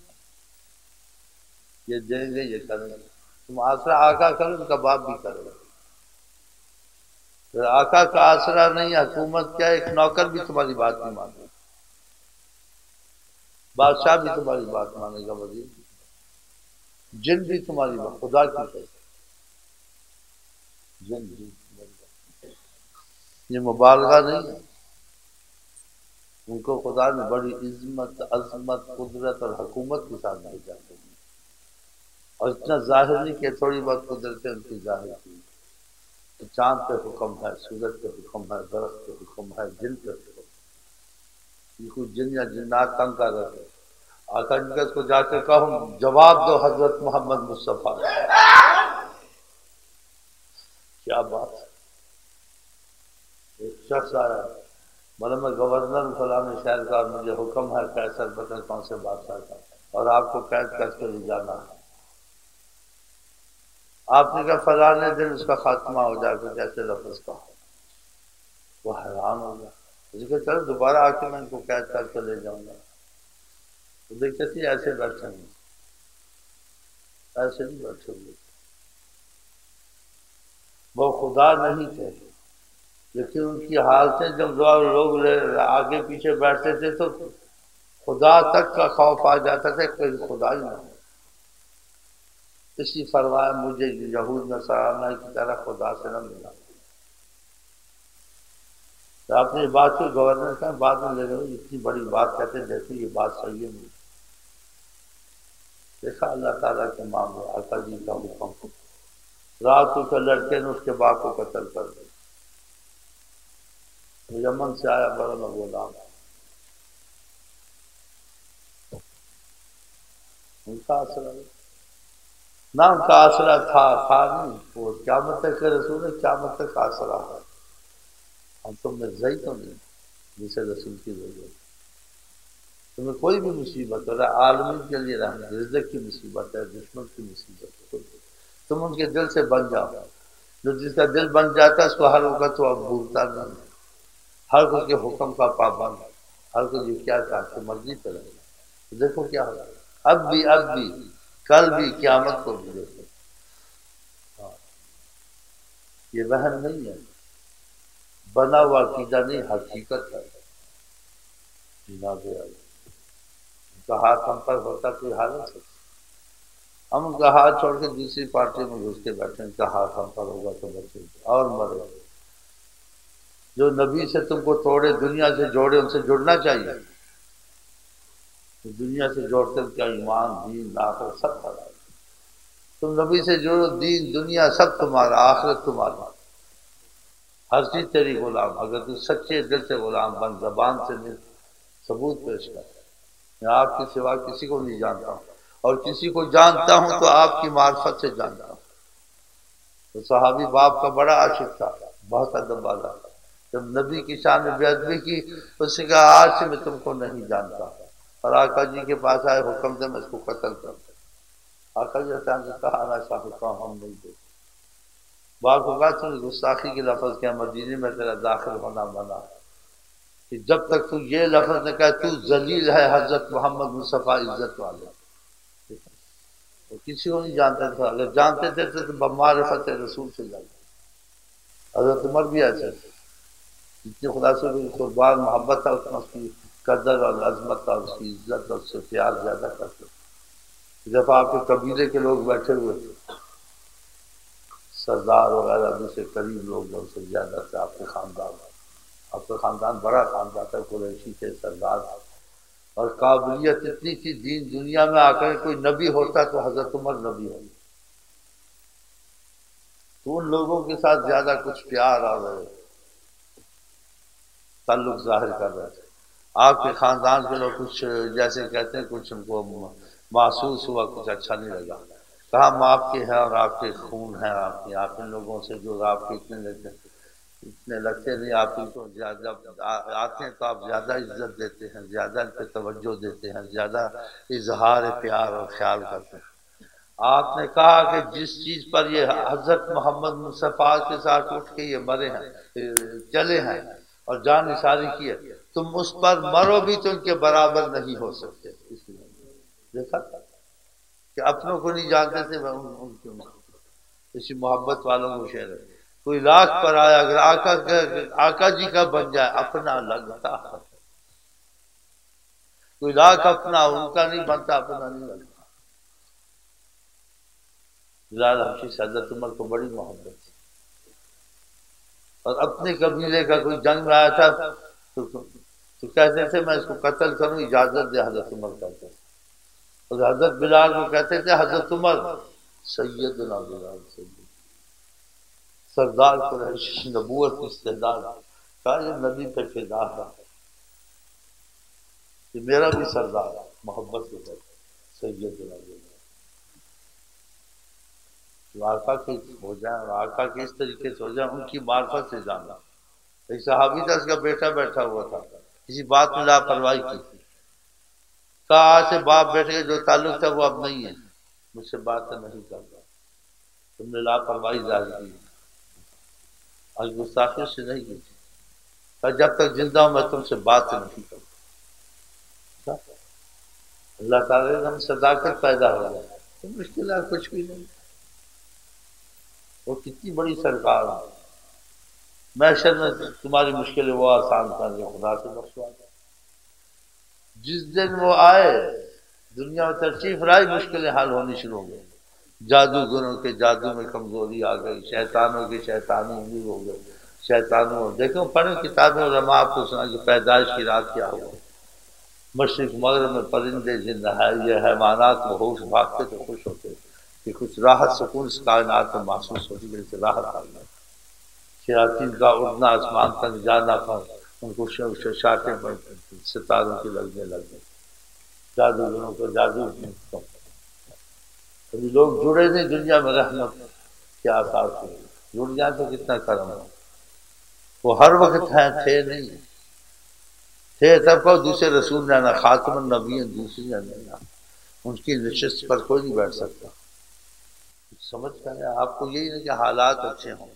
یہ دیں گے، یہ کریں گے۔ تم آسرا آقا کرو، ان کا باپ بھی کرے گا۔ پھر آقا کا آسرا نہیں، حکومت کیا، ایک نوکر بھی تمہاری بات نہیں مانے، بادشاہ بھی تمہاری بات مانے گا، وزیر بھی، جن بھی تمہاری بات، خدا کی طرف جن بھی، یہ مبالغہ نہیں ہے۔ ان کو خدا نے بڑی عظمت، عظمت، قدرت اور حکومت کے ساتھ بھیجا ہے، اور اتنا ظاہر نہیں کہ تھوڑی بہت قدرتیں ان کی ظاہر کی۔ چاند پہ حکم ہے، سورج پہ حکم ہے، درخت پہ حکم ہے، جن پہ حکم ہے۔ یہ کوئی جن یا جنات تنگ کر رہے ہیں، آقا جی کا اس کو جا کے کہو جواب دو حضرت محمد مصطفیٰ، کیا بات ہے۔ ایک شخص آیا، بولے میں گورنر فلاں شہر کا، اور مجھے حکم ہے قیصر پتہ کون سے بادشاہ کا، اور آپ کو قید کر کے لے جانا ہے۔ آپ نے کہا فلاں دن اس کا خاتمہ ہو جائے، کچھ ایسے لفظ کا۔ وہ حیران ہو گیا، اس کہ چلو دوبارہ آ کے میں ان کو قید کر کے لے جاؤں گا۔ تو دیکھتے تھے ایسے بیٹھے ہیں، ایسے نہیں بیٹھے ہوئے، وہ خدا نہیں تھے، لیکن ان کی حالتیں جب لوگ آگے پیچھے بیٹھتے تھے تو خدا تک کا خوف آ جاتا تھا، کوئی خدا ہی نہ ہو۔ اسی فرمایا مجھے یہود نصارہ کی طرح خدا سے نہ ملا۔ تو آپ نے یہ بات کو گورنر کا بعد میں لے گئے، اتنی بڑی بات کہتے ہیں، دیکھیں یہ بات صحیح ہے نہیں۔ دیکھا اللہ تعالیٰ کے معاملے، آقا جی کا حکم، رات کو لڑکے نے اس کے باپ کو قتل کر دیا۔ یمن سے آیا بڑا غلام، ان کا آسرا نہ، ان کا آسرا تھا نہیں، وہ قیامت تک کے رسول ہے، قیامت تک آسرا ہے۔ ہم تم میں زئی تو نہیں جسے رسول کی ضرورت، تمہیں کوئی بھی مصیبت ہو رہا ہے، عالمین کے لیے رحمت، رزق کی مصیبت ہے، دشمن کی مصیبت ہے، تم ان کے دل سے بن جاؤ۔ جو جس کا دل بن جاتا ہے اس کو ہر وقت تو اب بھولتا نہیں، ہر کوئی کے حکم کا پابند، ہر کوئی جو کیا چاہتے مرضی پہ رہے۔ دیکھو کیا ہوگا، اب بھی کل بھی، قیامت کو بھی دیکھو۔ یہ وہم نہیں ہے، بنا ہوا عقیدہ نہیں، حقیقت ہے۔ جناب ان کا ہاتھ ہم پر ہوتا کوئی حال نہیں سکتا، ہم ان کا ہاتھ چھوڑ کے دوسری پارٹی میں گھس کے بیٹھے، ان کا ہاتھ ہم پر ہوگا تو بچے اور مرے۔ جو نبی سے تم کو توڑے، دنیا سے جوڑے، ان سے جڑنا چاہیے۔ دنیا سے جوڑتے کیا ایمان، دین، آخرت سب خراب۔ تم نبی سے جڑو، دین، دنیا سب تمہارا، آخرت تمہارا، ہر چیز تیری غلام۔ اگر تو سچے دل سے غلام بن، زبان سے نہیں، ثبوت پیش کر، میں آپ کے سوا کسی کو نہیں جانتا ہوں، اور کسی کو جانتا ہوں تو آپ کی معرفت سے جانتا ہوں۔ تو صحابی باپ کا بڑا عاشق تھا، بہت ادب والا تھا، جب نبی کی شان میں بے ادبی کی، اس نے کہا آج سے میں تم کو نہیں جانتا، اور آقا جی کے پاس آئے، حکم دے میں اس کو قتل کر دوں۔ آقا جی نے کہا نا شاہ حکم ہم نہیں دے۔ بعض اوقات تم نے گستاخی کے لفظ کیا، مدینے میں تیرا داخل ہونا منع، کہ جب تک تو یہ لفظ نے کہا تو ذلیل ہے، حضرت محمد مصطفیٰ عزت والے، وہ کسی کو نہیں جانتے تھے، اگر جانتے تھے تو بمعرفت رسول سے جانتے۔ حضرت عمر بھی ایسے، جتنی خدا سے قربان محبت تھا، اتنا اس کی قدر اور عظمت اور اس کی عزت اور اس سے پیار زیادہ کرتے۔ جب آپ کے قبیلے کے لوگ بیٹھے ہوئے تھے، سردار وغیرہ دوسرے قریب لوگ جو سے زیادہ تھے آپ کے خاندان، آپ کا خاندان بڑا خاندان تھا، قریشی تھے، سردار تھے، اور قابلیت اتنی تھی، دین دنیا میں آ کر کوئی نبی ہوتا تو حضرت عمر نبی ہوتا، تو ان لوگوں کے ساتھ زیادہ کچھ پیار اور تعلق ظاہر کر رہے تھے۔ آپ کے خاندان کے لوگ کچھ جیسے کہتے ہیں کچھ ان کو محسوس ہوا، کچھ اچھا نہیں لگا، کہا ہم آپ کے ہیں اور آپ کے خون ہیں، آپ ان لوگوں سے جو آپ کے اتنے لگتے نہیں، آپ ان کو زیادہ آتے ہیں تو آپ زیادہ عزت دیتے ہیں، زیادہ ان پہ توجہ دیتے ہیں، زیادہ اظہار پیار اور خیال کرتے ہیں۔ آپ نے کہا کہ جس چیز پر یہ حضرت محمد مصطفیٰ کے ساتھ اٹھ کے یہ مرے ہیں، چلے ہیں اور جان نثاری کی ہے، تم اس پر مرو بھی تو ان کے برابر نہیں ہو سکتے۔ اس لیے دیکھا کہ اپنوں کو نہیں جانتے تھے، ان کی اسی محبت والوں کو شعر ہے، کوئی لاکھ پر آیا اگر آقا جی کا بن جائے اپنا لگتا ہے، کوئی لاکھ اپنا ان کا نہیں بنتا، اپنا نہیں لگتا۔ بلال حبشی سے حضرت عمر کو بڑی محبت تھی، اور اپنے قبیلے کا کوئی جنگ میں آیا تھا تو کہتے تھے میں اس کو قتل کروں، اجازت دے، حضرت عمر کہتے تھے، اور حضرت بلال کو کہتے تھے حضرت عمر سیدنا بلال، سردار قریش، نبوت کی استعداد، کہا یہ نبی پہ فدا ہے، یہ میرا بھی سردار ہے، محبت کے ساتھ سیدنا بلال، جو آقا کے ہو جائیں اور آقا کے اس طریقے سے ہو جائیں، ان کی معرفت سے جانا۔ ایک صحابی تھا، اس کا بیٹا بیٹھا ہوا تھا، کسی بات میں لاپرواہی کی، کہا آج سے باپ بیٹے کا جو تعلق تھا وہ اب نہیں ہے، مجھ سے بات نہیں کرتا، تم نے لاپرواہی ظاہر کی، آج گستاخی سے نہیں کی، کہا جب تک زندہ ہوں میں تم سے بات نہیں کرتا۔ اللہ تعالیٰ نے ہم صداقت پیدا ہو جائے تو مشکلات کچھ بھی نہیں، وہ کتنی بڑی سرکار ہے، محشر میں تمہاری مشکلیں وہ آسان کر دے، خدا سے بخشوا دے۔ جس دن وہ آئے دنیا میں تشریف لائی، مشکلیں حل ہونی شروع ہو گئی، جادوگروں کے جادو میں کمزوری آ گئی، شیطانوں کی شیطانی دور ہو گئی، شیطانوں دیکھو پڑھیں کتابیں، علماء آپ کو سنا کہ پیدائش کی رات کیا ہوا، مشرق مغرب میں پرندے زند ہے، یہ حیوانات وہ ہوش بھاگتے تو خوش ہوتے کہ کچھ راحت سکون اس کائنات میں محسوس ہوتی، جیسے راحت آ گئی، شیاطین کا اڑنا، آسمان تک جانا، پر ان کو شاٹیں ستاروں کی لگنے لگے، جادوگروں کو جادو، ابھی لوگ جڑے نہیں دنیا میں رحمت کے آثار سے، جڑ جائیں تو کتنا کرم ہے، وہ ہر وقت ہیں، تھے نہیں، تھے تب کو دوسرے رسول نے آنا، خاتم النبی دوسری نے آنا، ان کی نشست پر کوئی نہیں بیٹھ سکتا۔ سمجھ کر آپ کو یہی نہیں کہ حالات اچھے ہوں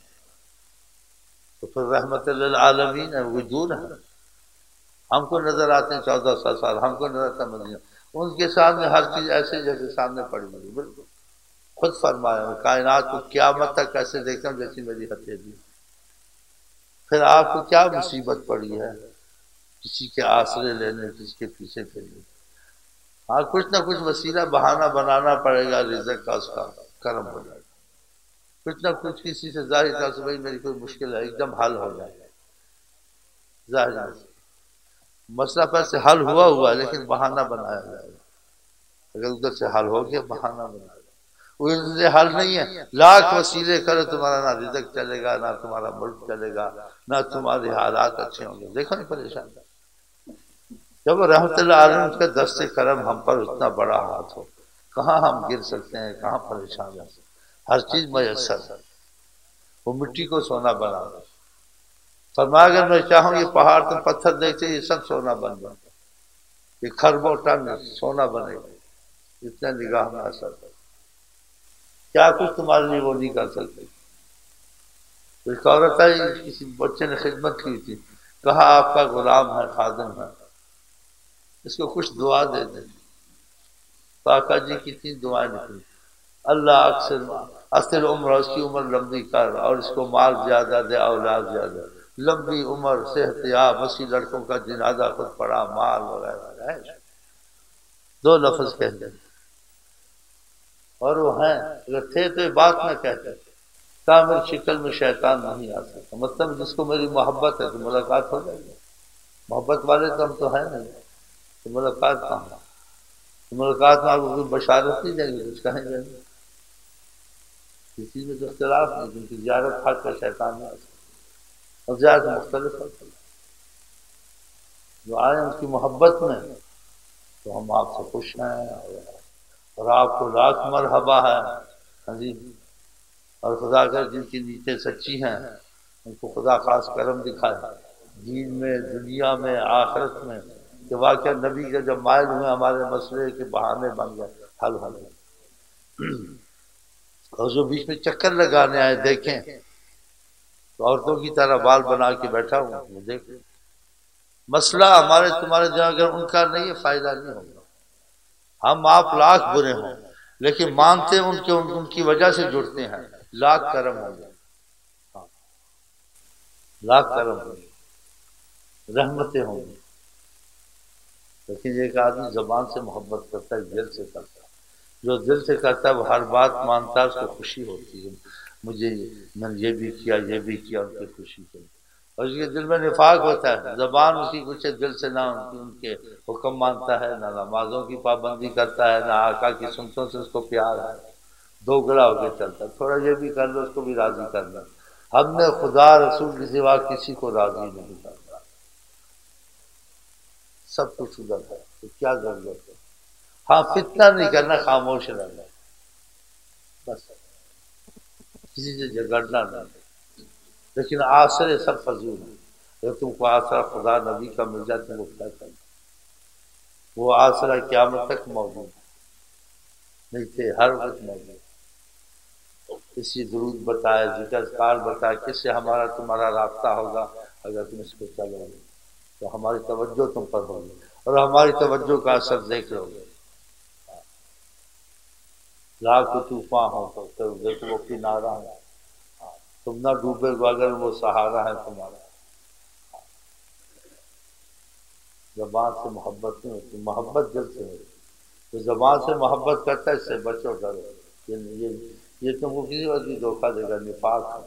تو پھر رحمت للعالمین ہے، وہ دور ہے، ہم کو نظر آتے ہیں 1400 سال، ہم کو نظر آتا مدینہ، ان کے سامنے ہر چیز ایسے جیسے سامنے پڑی ہوئی، بالکل خود فرمایا میں کائنات کو قیامت تک ایسے دیکھتا ہوں جیسی میری ہتھیلی، پھر آپ کو کیا مصیبت پڑی ہے کسی کے آسرے لینے، کسی کے پیچھے پھرنے، ہاں کچھ نہ کچھ وسیلہ بہانہ بنانا پڑے گا، رزق کا اس کا کرم ہو جائے گا، کچھ نہ کچھ کسی سے ظاہر کر سے بھائی میری کوئی مشکل ہے، ایک دم حل ہو جائے گا، ظاہر مسئلہ پر سے حل ہوا ہے لیکن بہانہ بنایا جائے گا، اگر ادھر سے حل ہو گیا بہانہ بنایا جائے گا، ادھر سے حل نہیں ہے، لاکھ وسیلے کرو تمہارا نہ رزق چلے گا، نہ تمہارا ملک چلے گا، نہ تمہارے حالات اچھے ہوں گے، دیکھو نہیں پریشان، جب رحمت اللہ علیہ اس کا دست کرم ہم پر اتنا بڑا ہاتھ ہو، کہاں ہم گر سکتے ہیں، کہاں پریشان ہیں، ہر چیز میسر ہے، وہ مٹی کو سونا بنا دے، فرمایا اگر میں چاہوں یہ پہاڑ تم پتھر دیکھتے یہ سب سونا بن جائے، یہ خربوں ٹن سونا بنے گا، اتنا نگاہ میں اثر ہے، کیا کچھ تمہارے لیے وہ نہیں کر سکتے۔ ایک عورت آئی، کسی بچے نے خدمت کی تھی، کہا آپ کا غلام ہے، خادم ہے، اس کو کچھ دعا دے دیں، آقا جی کتنی دعائیں نکلی، اللہ اکثر عمر، اس کی عمر لمبی کر اور اس کو مال زیادہ دے، اولاد زیادہ، لمبی عمر، صحت یاب، اسی لڑکوں کا جنازہ خود پڑا، مال وغیرہ ہے، دو لفظ کہہ دیں اور وہ ہیں، اگر تھے تو یہ بات نہ کہتے، کامل شکل میں شیطان نہیں آ سکتا، مطلب جس کو میری محبت ہے تو ملاقات ہو جائے گی، محبت والے تو ہم تو ہیں نہیں، تو ملاقات کہاں؟ تو ملاقات میں آپ کو کوئی بشارت نہیں دیں گے، کچھ کہیں گے نہیں، کسی میں تو اختلاف نہیں، کیونکہ زیارت حق کا شیطان نہیں آ سکتا، اور زیارت مختلف ہے، جو آئے اس کی محبت میں تو ہم آپ سے خوش ہیں، اور آپ کو لاکھ مرحبا ہے، ہاں جی، اور خدا کا جن کی نیتیں سچی ہیں ان کو خدا خاص کرم دکھائے دین میں، دنیا میں، آخرت میں، کہ واقعہ نبی کے جب مائل ہوئے ہمارے مسئلے کے بہانے بن گئے، حل ہو گئے، اور جو بیچ میں چکر لگانے آئے دیکھیں تو عورتوں کی طرح بال بنا کے بیٹھا ہوں، دیکھ مسئلہ ہمارے تمہارے جہاں اگر ان کا نہیں ہے فائدہ نہیں ہوگا، ہم آپ لاکھ برے ہوں لیکن مانتے ان کی وجہ سے جڑتے ہیں، لاکھ کرم ہوں گے، لاکھ کرم ہوں گے، رحمتیں ہوں گی، لیکن ایک آدمی زبان سے محبت کرتا ہے، دل سے کرتا ہے، جو دل سے کرتا ہے وہ ہر بات مانتا ہے، اس کو خوشی ہوتی ہے، مجھے میں نے یہ بھی کیا یہ بھی کیا، ان کی خوشی کے، اور اس کے دل میں نفاق ہوتا ہے، زبان اس کی کچھ دل سے نہ ان کے حکم مانتا ہے، نہ نمازوں کی پابندی کرتا ہے، نہ آقا کی سنتوں سے اس کو پیار ہے، دو گلا ہو کے چلتا ہے، تھوڑا یہ بھی کر لو اس کو بھی راضی کرنا، ہم نے خدا رسول کے سوا کسی کو راضی نہیں کرتا، سب کچھ ادھر ہے تو کیا ضرورت ہے، ہاں فتنہ نہیں کرنا، خاموش رہنا، بس کسی سے جھگڑنا نہیں، لیکن آسرے سب فضول ہیں، اگر تم کو آسرا خدا نبی کا مل جائے تم کو کیا کرنا، وہ آسرا قیامت تک موجود نہیں تھے، ہر وقت موجود، اسی درود بتائے، ذکر اذکار بتائے، کس سے ہمارا تمہارا رابطہ ہوگا، اگر تم اس کو چلو گے تو ہماری توجہ تم پر ہوگی، اور ہماری توجہ کا اثر دیکھ لو گے، لاکھ طوفان ہو تو دیکھو وہ کنارہ ہے، تم نہ ڈوبے گو اگر وہ سہارا ہے تمہارا، زبان سے محبت نہیں ہوتی، محبت دل سے ہوتی، تو زبان سے محبت کرتا ہے، اس سے بچو ڈرو، یہ تم کو کسی وقت بھی دھوکہ دے گا، نفاق ہے،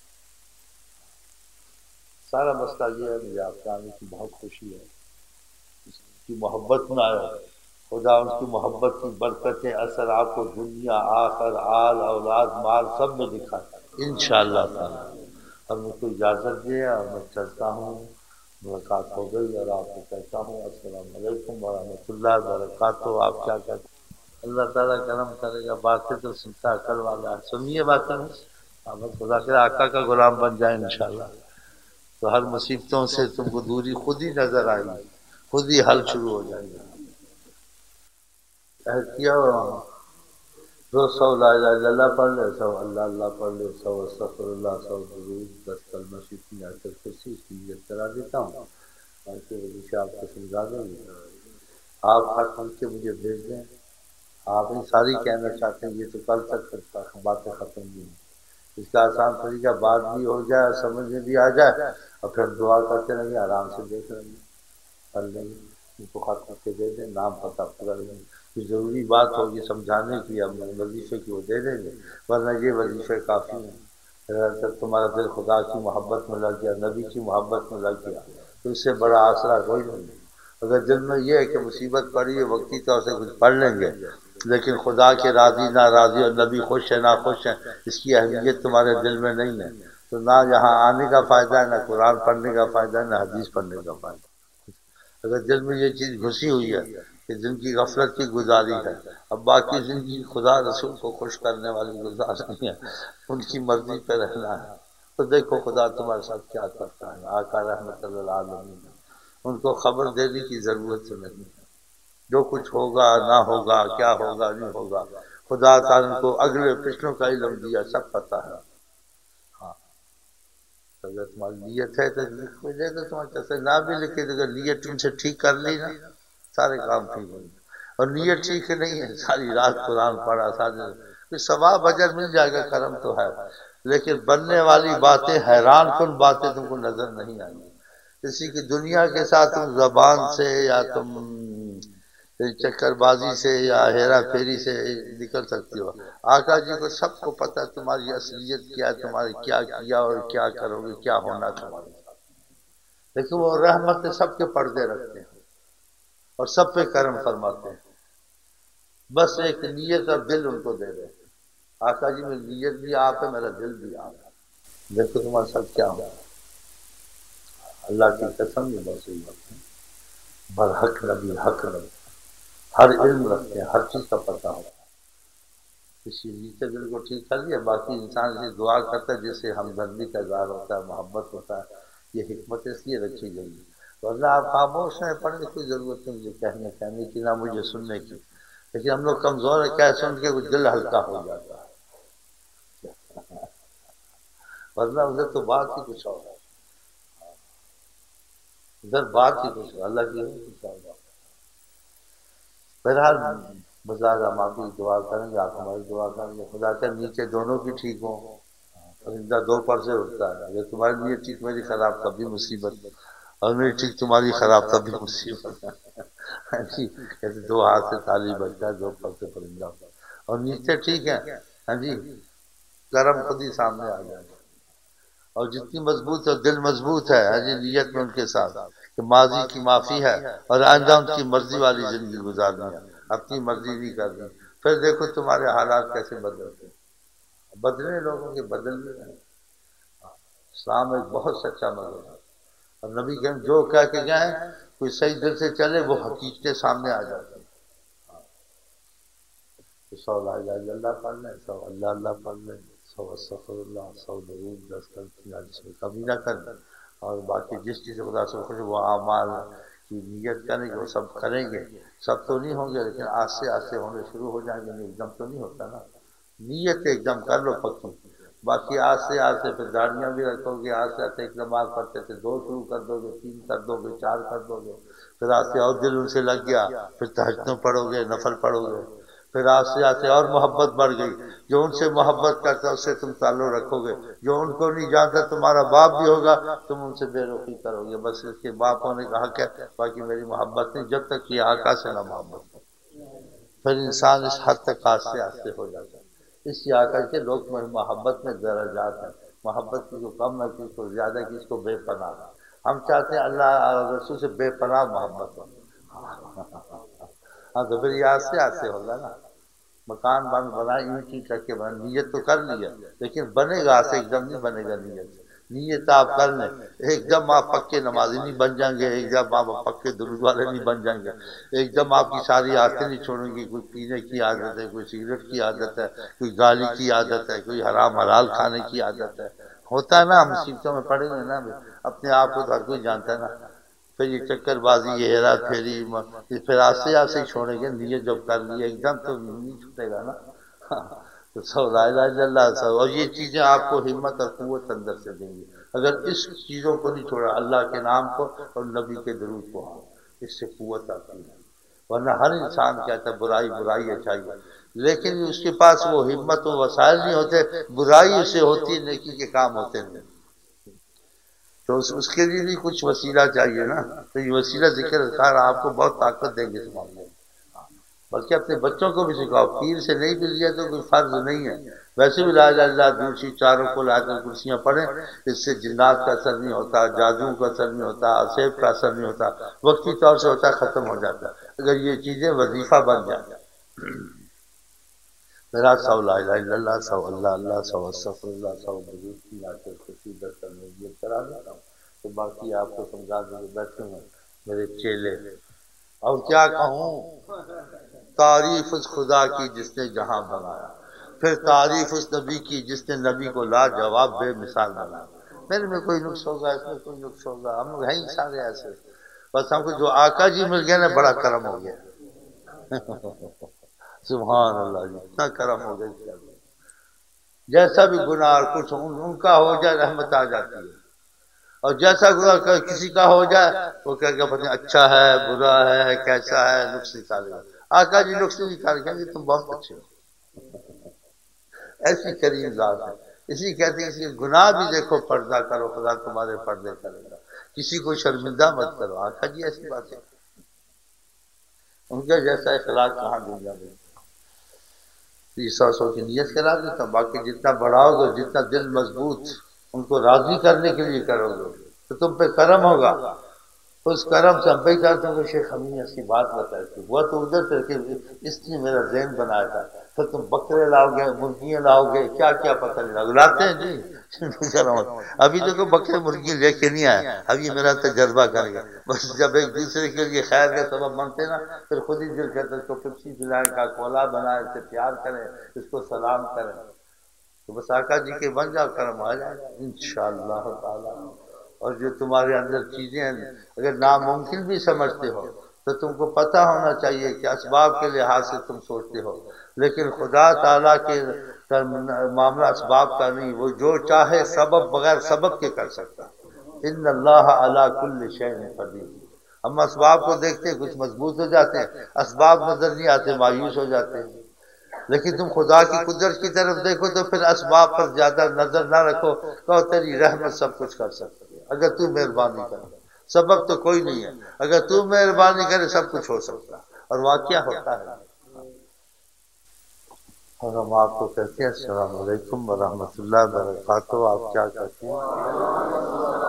سارا مسئلہ یہ ہے، مجھے آپ کے آنے کی بہت خوشی ہے، اس کی محبت میں آیا، خدا اس کی محبت کی برکتیں اثر آپ کو دنیا آخر آل اولاد مال سب میں دکھائے انشاءاللہ تعالی، اور مجھ کو اجازت دے اور میں چلتا ہوں، ملاقات ہو گئی، اور آپ کو کہتا ہوں السلام علیکم ورحمۃ اللہ وبرکاتہ، آپ کیا کہتے ہیں؟ اللہ تعالیٰ کرم کرے گا، باتیں تو سنتا عقل والا ہے، سنیے باتیں، آپ خدا کے آقا کا غلام بن جائیں انشاءاللہ، تو ہر مصیبتوں سے تم کو دوری خود ہی نظر آئے گی، خود ہی حل شروع ہو جائے گا، کیا دو سو لا الہ الا اللہ پڑھ لے، سو اللہ اللہ پڑھ لے، سو استغفر اللہ، سو درود، 10 کلمہ شریف آیت الکرسی اس کی نیت کرا دیتا ہوں، باقی وظیفے آپ کو سمجھا دیں گے، آپ خط لکھ کے مجھے بھیج دیں، آپ ان ساری کہنا چاہتے ہیں یہ تو کل تک باتیں ختم نہیں ہیں، اس کا آسان طریقہ بات بھی ہو جائے، سمجھ میں بھی آ جائے، اور پھر دعا کرتے رہیں، آرام سے دیکھ لیں گے، پڑھ لیں گے، ان کو خط کر کے دے دیں، نام پتہ پورا لیں گے، کوئی ضروری بات ہوگی سمجھانے کی یا وظیفے کی وہ دے دیں گے، ورنہ یہ وظیفے کافی ہیں، اگر تک تمہارا دل خدا کی محبت میں لگ گیا، نبی کی محبت میں لگ گیا تو اس سے بڑا آسرا کوئی نہیں ہے، اگر دل میں یہ ہے کہ مصیبت پڑی ہے وقتی طور سے کچھ پڑھ لیں گے، لیکن خدا کے راضی ناراضی اور نبی خوش ہے ناخوش ہے اس کی اہمیت تمہارے دل میں نہیں ہے، تو نہ یہاں آنے کا فائدہ ہے، نہ قرآن پڑھنے کا فائدہ ہے، نہ حدیث پڑھنے کا فائدہ، اگر دل میں یہ چیز گھسی ہوئی ہے کہ جن کی غفلت کی گزاری ہے، اب باقی زندگی خدا رسول کو خوش کرنے والی گزارنی ہے، ان کی مرضی پہ رہنا ہے، تو دیکھو خدا تمہارے ساتھ کیا کرتا ہے، آقا رحمت للعالمین، ان کو خبر دینے کی ضرورت نہیں ہے، جو کچھ ہوگا نہ ہوگا کیا ہوگا نہیں ہوگا، خدا تعالیٰ کو اگلے پچھلوں کا علم دیا، سب پتہ ہے، ہاں، اگر تمہاری نیت ہے تو لکھ کے دے دو، تمہارے کیسے نہ بھی لکھے تو اگر نیت تم سے ٹھیک کر لی نا سارے کام ٹھیک ہوں گے، اور نیت ٹھیک نہیں ہے، ساری رات قرآن پڑھا، سارے ثواب اجر مل جائے گا، کرم تو ہے، لیکن بننے والی باتیں حیران کن باتیں تم کو نظر نہیں آئیں گی، کسی کی دنیا کے ساتھ تم زبان سے یا تم چکر بازی سے یا ہیرا پھیری سے نکل سکتی ہو. آقا جی کو سب کو پتا تمہاری اصلیت کیا ہے، تمہارے کیا کیا اور کیا کرو گے، کیا ہونا تمہارے ساتھ. لیکن وہ رحمت سب کے پردے رکھتے ہیں اور سب پہ کرم فرماتے ہیں. بس ایک نیت اور دل ان کو دے دے. آقا جی میں نیت بھی آپ ہے، میرا دل بھی آپ ہے. دیکھو تمہارے ساتھ کیا ہو. اللہ کی قسم یہ بہت صحیح بات ہے. برحق نبی حق نبی ہر علم رکھتے ہیں، ہر چیز کا پتہ ہوتا ہے. کسی نیچے دل کو ٹھیک کر لیا، باقی انسان سے دعا کرتا ہے جس سے ہمدردی کا اظہار ہوتا ہے، محبت ہوتا ہے. یہ حکمت اس لیے رکھی گئی ہے. ورنہ آپ خاموش ہیں، پڑھنے کی ضرورت نہیں مجھے کہنے کی، نہ مجھے سننے کی. لیکن ہم لوگ کمزور ہے، کیا سن کے کچھ دل ہلکا ہو جاتا ہے. ورنہ ادھر تو بات ہی کچھ اور ہے، ادھر بات ہی کچھ اللہ کی ہے کچھ اور. بہرحال بازار ہم آپ کی دعا کریں گے، آپ ہماری دعا کریں گے. خدا کا نیچے دونوں کی ٹھیک ہوں. پرندہ دو پر سے اٹھتا ہے، اگر تمہاری نیت ٹھیک میری خراب تب بھی مصیبت، اور میری ٹھیک تمہاری خراب تب بھی مصیبت. جیسے دو ہاتھ سے تالی بجتا ہے، دو پر سے پرندہ ہوتا ہے. اور نیچے ٹھیک ہے، ہاں جی کرم خود ہی سامنے آ جائے. اور جتنی مضبوط ہے دل مضبوط ہے، ہاں جی نیت میں ان کے ساتھ کہ ماضی کی معافی ہے اور آئندہ ان کی مرضی والی زندگی گزارنی ہے، اپنی مرضی نہیں کرنی. پھر دیکھو تمہارے حالات کیسے بدلتے ہیں. بدلے لوگوں کے بدل بھی رہے ہیں. اسلام ایک بہت سچا مذہب ہے. اور نبی کریم جو کہہ کے گئے ہیں، کوئی صحیح دل سے چلے وہ حقیقتیں سامنے آ جاتی ہیں. سو لا الہ الا اللہ پڑھ لیں، سو اللہ اللہ پڑھ لیں، سو استغفر اللہ، سو درود 10 سے کمی نہ کر دیں. اور باقی جس چیز خدا سے خوش وہ اعمال کی نیت کریں گے، وہ سب کریں گے. سب تو نہیں ہوں گے لیکن آہستہ آہستہ ہونے شروع ہو جائیں گے. ایک دم تو نہیں ہوتا نا. نیت ایک دم کر لو پکی. باقی آہستہ آہستہ پھر داڑیاں بھی رکھو گے، آہستہ آہستہ ایک نماز پڑھتے تھے 2 شروع کر دو گے، 3 کر دو گے، 4 کر دو گے. پھر آہستہ اور دل ان سے لگ گیا، پھر تہجد پڑھو گے، نفل پڑھو گے. پھر آہستہ آہستہ اور محبت بڑھ گئی. جو ان سے محبت کرتا ہے اس سے تم تعلق رکھو گے. جو ان کو نہیں جانتا تمہارا باپ بھی ہوگا، تم ان سے بے رخی کرو گے. بس اس کے باپ ہونے کا حق ہے، باقی میری محبت نہیں، جب تک یہ آقا سے نہ محبت ہو. پھر انسان اس حد تک آہستہ آہستہ ہو جاتا ہے. اس لیے آقا کے لوگ میں محبت میں درجات ہیں. محبت کسی کو کم ہے، کسی کو زیادہ، کسی کو بے پناہ. ہم چاہتے ہیں اللہ اور رسول سے بے پناہ محبت ہو. ہاں تو پھر یہ آہستہ آہستہ ہوگا نا. مکان بنا اینٹ کی کر کے بنا، نیت تو کر لیا لیکن بنے گا ایسے ایک دم نہیں بنے گا. نیت آپ کر لیں، ایک دم آپ پکے نمازی نہیں بن جائیں گے، ایک دم آپ پکے درود والے نہیں بن جائیں گے. ایک دم آپ کی ساری عادتیں نہیں چھوڑیں گی. کوئی پینے کی عادت ہے، کوئی سگریٹ کی عادت ہے، کوئی گالی کی عادت ہے، کوئی حرام حلال کھانے کی عادت ہے. ہوتا ہے نا، مصیبتوں میں پڑے ہوئے نا. اپنے آپ کو تو ہر کوئی جانتا ہے نا. پھر یہ چکر بازی، یہ ہیرا پھیری، پھر آستے آستے ہی چھوڑیں گے. نیت جب کر لی ایک دم تو نہیں چھوٹے گا نا. تو سو لا الہ الا اللہ سو. اور یہ چیزیں آپ کو ہمت اور قوت اندر سے دیں گی اگر اس چیزوں کو نہیں چھوڑا، اللہ کے نام کو اور نبی کے درود کو. اس سے قوت آتی ہے. ورنہ ہر انسان کہتا ہے برائی برائی اچھائی ہے، لیکن اس کے پاس وہ ہمت و وسائل نہیں ہوتے. برائی اسے ہوتی ہے، نیکی کے کام ہوتے نہیں. تو اس کے لیے بھی کچھ وسیلہ چاہیے نا. تو یہ وسیلہ ذکر اذکار آپ کو بہت طاقت دیں گے اس معاملے میں. بلکہ اپنے بچوں کو بھی سکھاؤ. پیر سے نہیں بھی لیا تو کوئی فرض نہیں ہے. ویسے بھی لا الہ الا اللہ دوسری چاروں کو آیت الکرسیاں پڑھیں. اس سے جنات کا اثر نہیں ہوتا، جادو کا اثر نہیں ہوتا، سیب کا اثر نہیں ہوتا. وقتی طور سے ہوتا ہے، ختم ہو جاتا ہے. اگر یہ چیزیں وظیفہ بن جائیں. میرا سو لا الہ الا اللہ، سو اللہ اللہ، سو استغفر اللہ، سو درود کی آیت الکرسی 10 کرنے یہ کرا دیتا ہوں. تو باقی آپ کو سمجھا دیں گے. بیٹھے ہیں میرے چیلے. اور کیا کہوں، تعریف اس خدا کی جس نے جہاں بنایا، پھر تعریف اس نبی کی جس نے نبی کو لاجواب بے مثال بنایا. میرے میں کوئی نقص ہوگا، اس میں کوئی نقص ہوگا. ہم لوگ ہیں ہی سارے ایسے. بس ہم کو جو آقا جی مل گیا نا، بڑا کرم ہو گیا. سبحان اللہ جی، اتنا کرم ہو گیا. جیسا بھی گناہ کچھ ان کا ہو جائے رحمت آ جاتی ہے. اور جیسا گناہ کسی کا ہو جائے وہ کہہ کے پتہ اچھا ہے برا ہے کیسا ہے، نقص نکالے گا. آقا جی نقص نکال گے تم بہت اچھے ہو. ایسی کریم ذات ہے. اسی کہتے ہیں کہ گناہ بھی دیکھو پردہ کرو، خدا تمہارے پردے کرے گا. کسی کو شرمندہ مت کرو. آقا جی ایسی بات ہے. ان کا جیسا اخلاق کہاں دنیا میں. 100 کی نیت کرا دیتا ہوں. باقی جتنا بڑھاؤ گے، جتنا دل مضبوط ان کو راضی کرنے کے لیے کرو گے تو تم پہ کرم ہوگا. اس کرم سے ابھی کہتے ہیں کہ شیخ ہم نے ایسی بات بتائی تھی، وہ تو ادھر سے کہ اس نے میرا ذہن بنایا تھا. پھر تم بکرے لاؤ گے، مرغیاں لاؤ گے، کیا کیا پتہ نہیں لگا لاتے ہیں جی. ابھی دیکھو بکرے مرغی لے کے نہیں آئے، اب یہ میرا تجربہ کر گیا. بس جب ایک دوسرے کے لیے خیر کا سبب بنتے نا، پھر خود ہی دل کرتا ہے اس کو پپسی پلائے، کا کولا بنائے، اس سے پیار کریں، اس کو سلام کریں. تو بس آقا جی کے بن جاؤ، کرم آ جائے گا انشاءاللہ تعالی. اور جو تمہارے اندر چیزیں ہیں اگر ناممکن بھی سمجھتے ہو تو تم کو پتہ ہونا چاہیے کہ اسباب کے لحاظ سے تم سوچتے ہو، لیکن خدا تعالیٰ کے معاملہ اسباب کا نہیں. وہ جو چاہے سبب بغیر سبب کے کر سکتا. ان اللہ علی کل شیء قدیر. ہم اسباب کو دیکھتے ہیں، کچھ مضبوط ہو جاتے ہیں، اسباب نظر نہیں آتے، مایوس ہو جاتے ہیں. لیکن تم خدا کی قدرت کی طرف دیکھو تو پھر اسباب پر زیادہ نظر نہ رکھو تو تیری رحمت سب کچھ کر سکتی ہے اگر تو مہربانی کرے. سبب تو کوئی نہیں ہے، اگر تو مہربانی کرے سب کچھ ہو سکتا ہے، اور واقعہ ہوتا ہے. اور ہم آپ کو کہتے ہیں السلام علیکم ورحمۃ اللہ وبرکاتہ. آپ کیا کہتے ہیں؟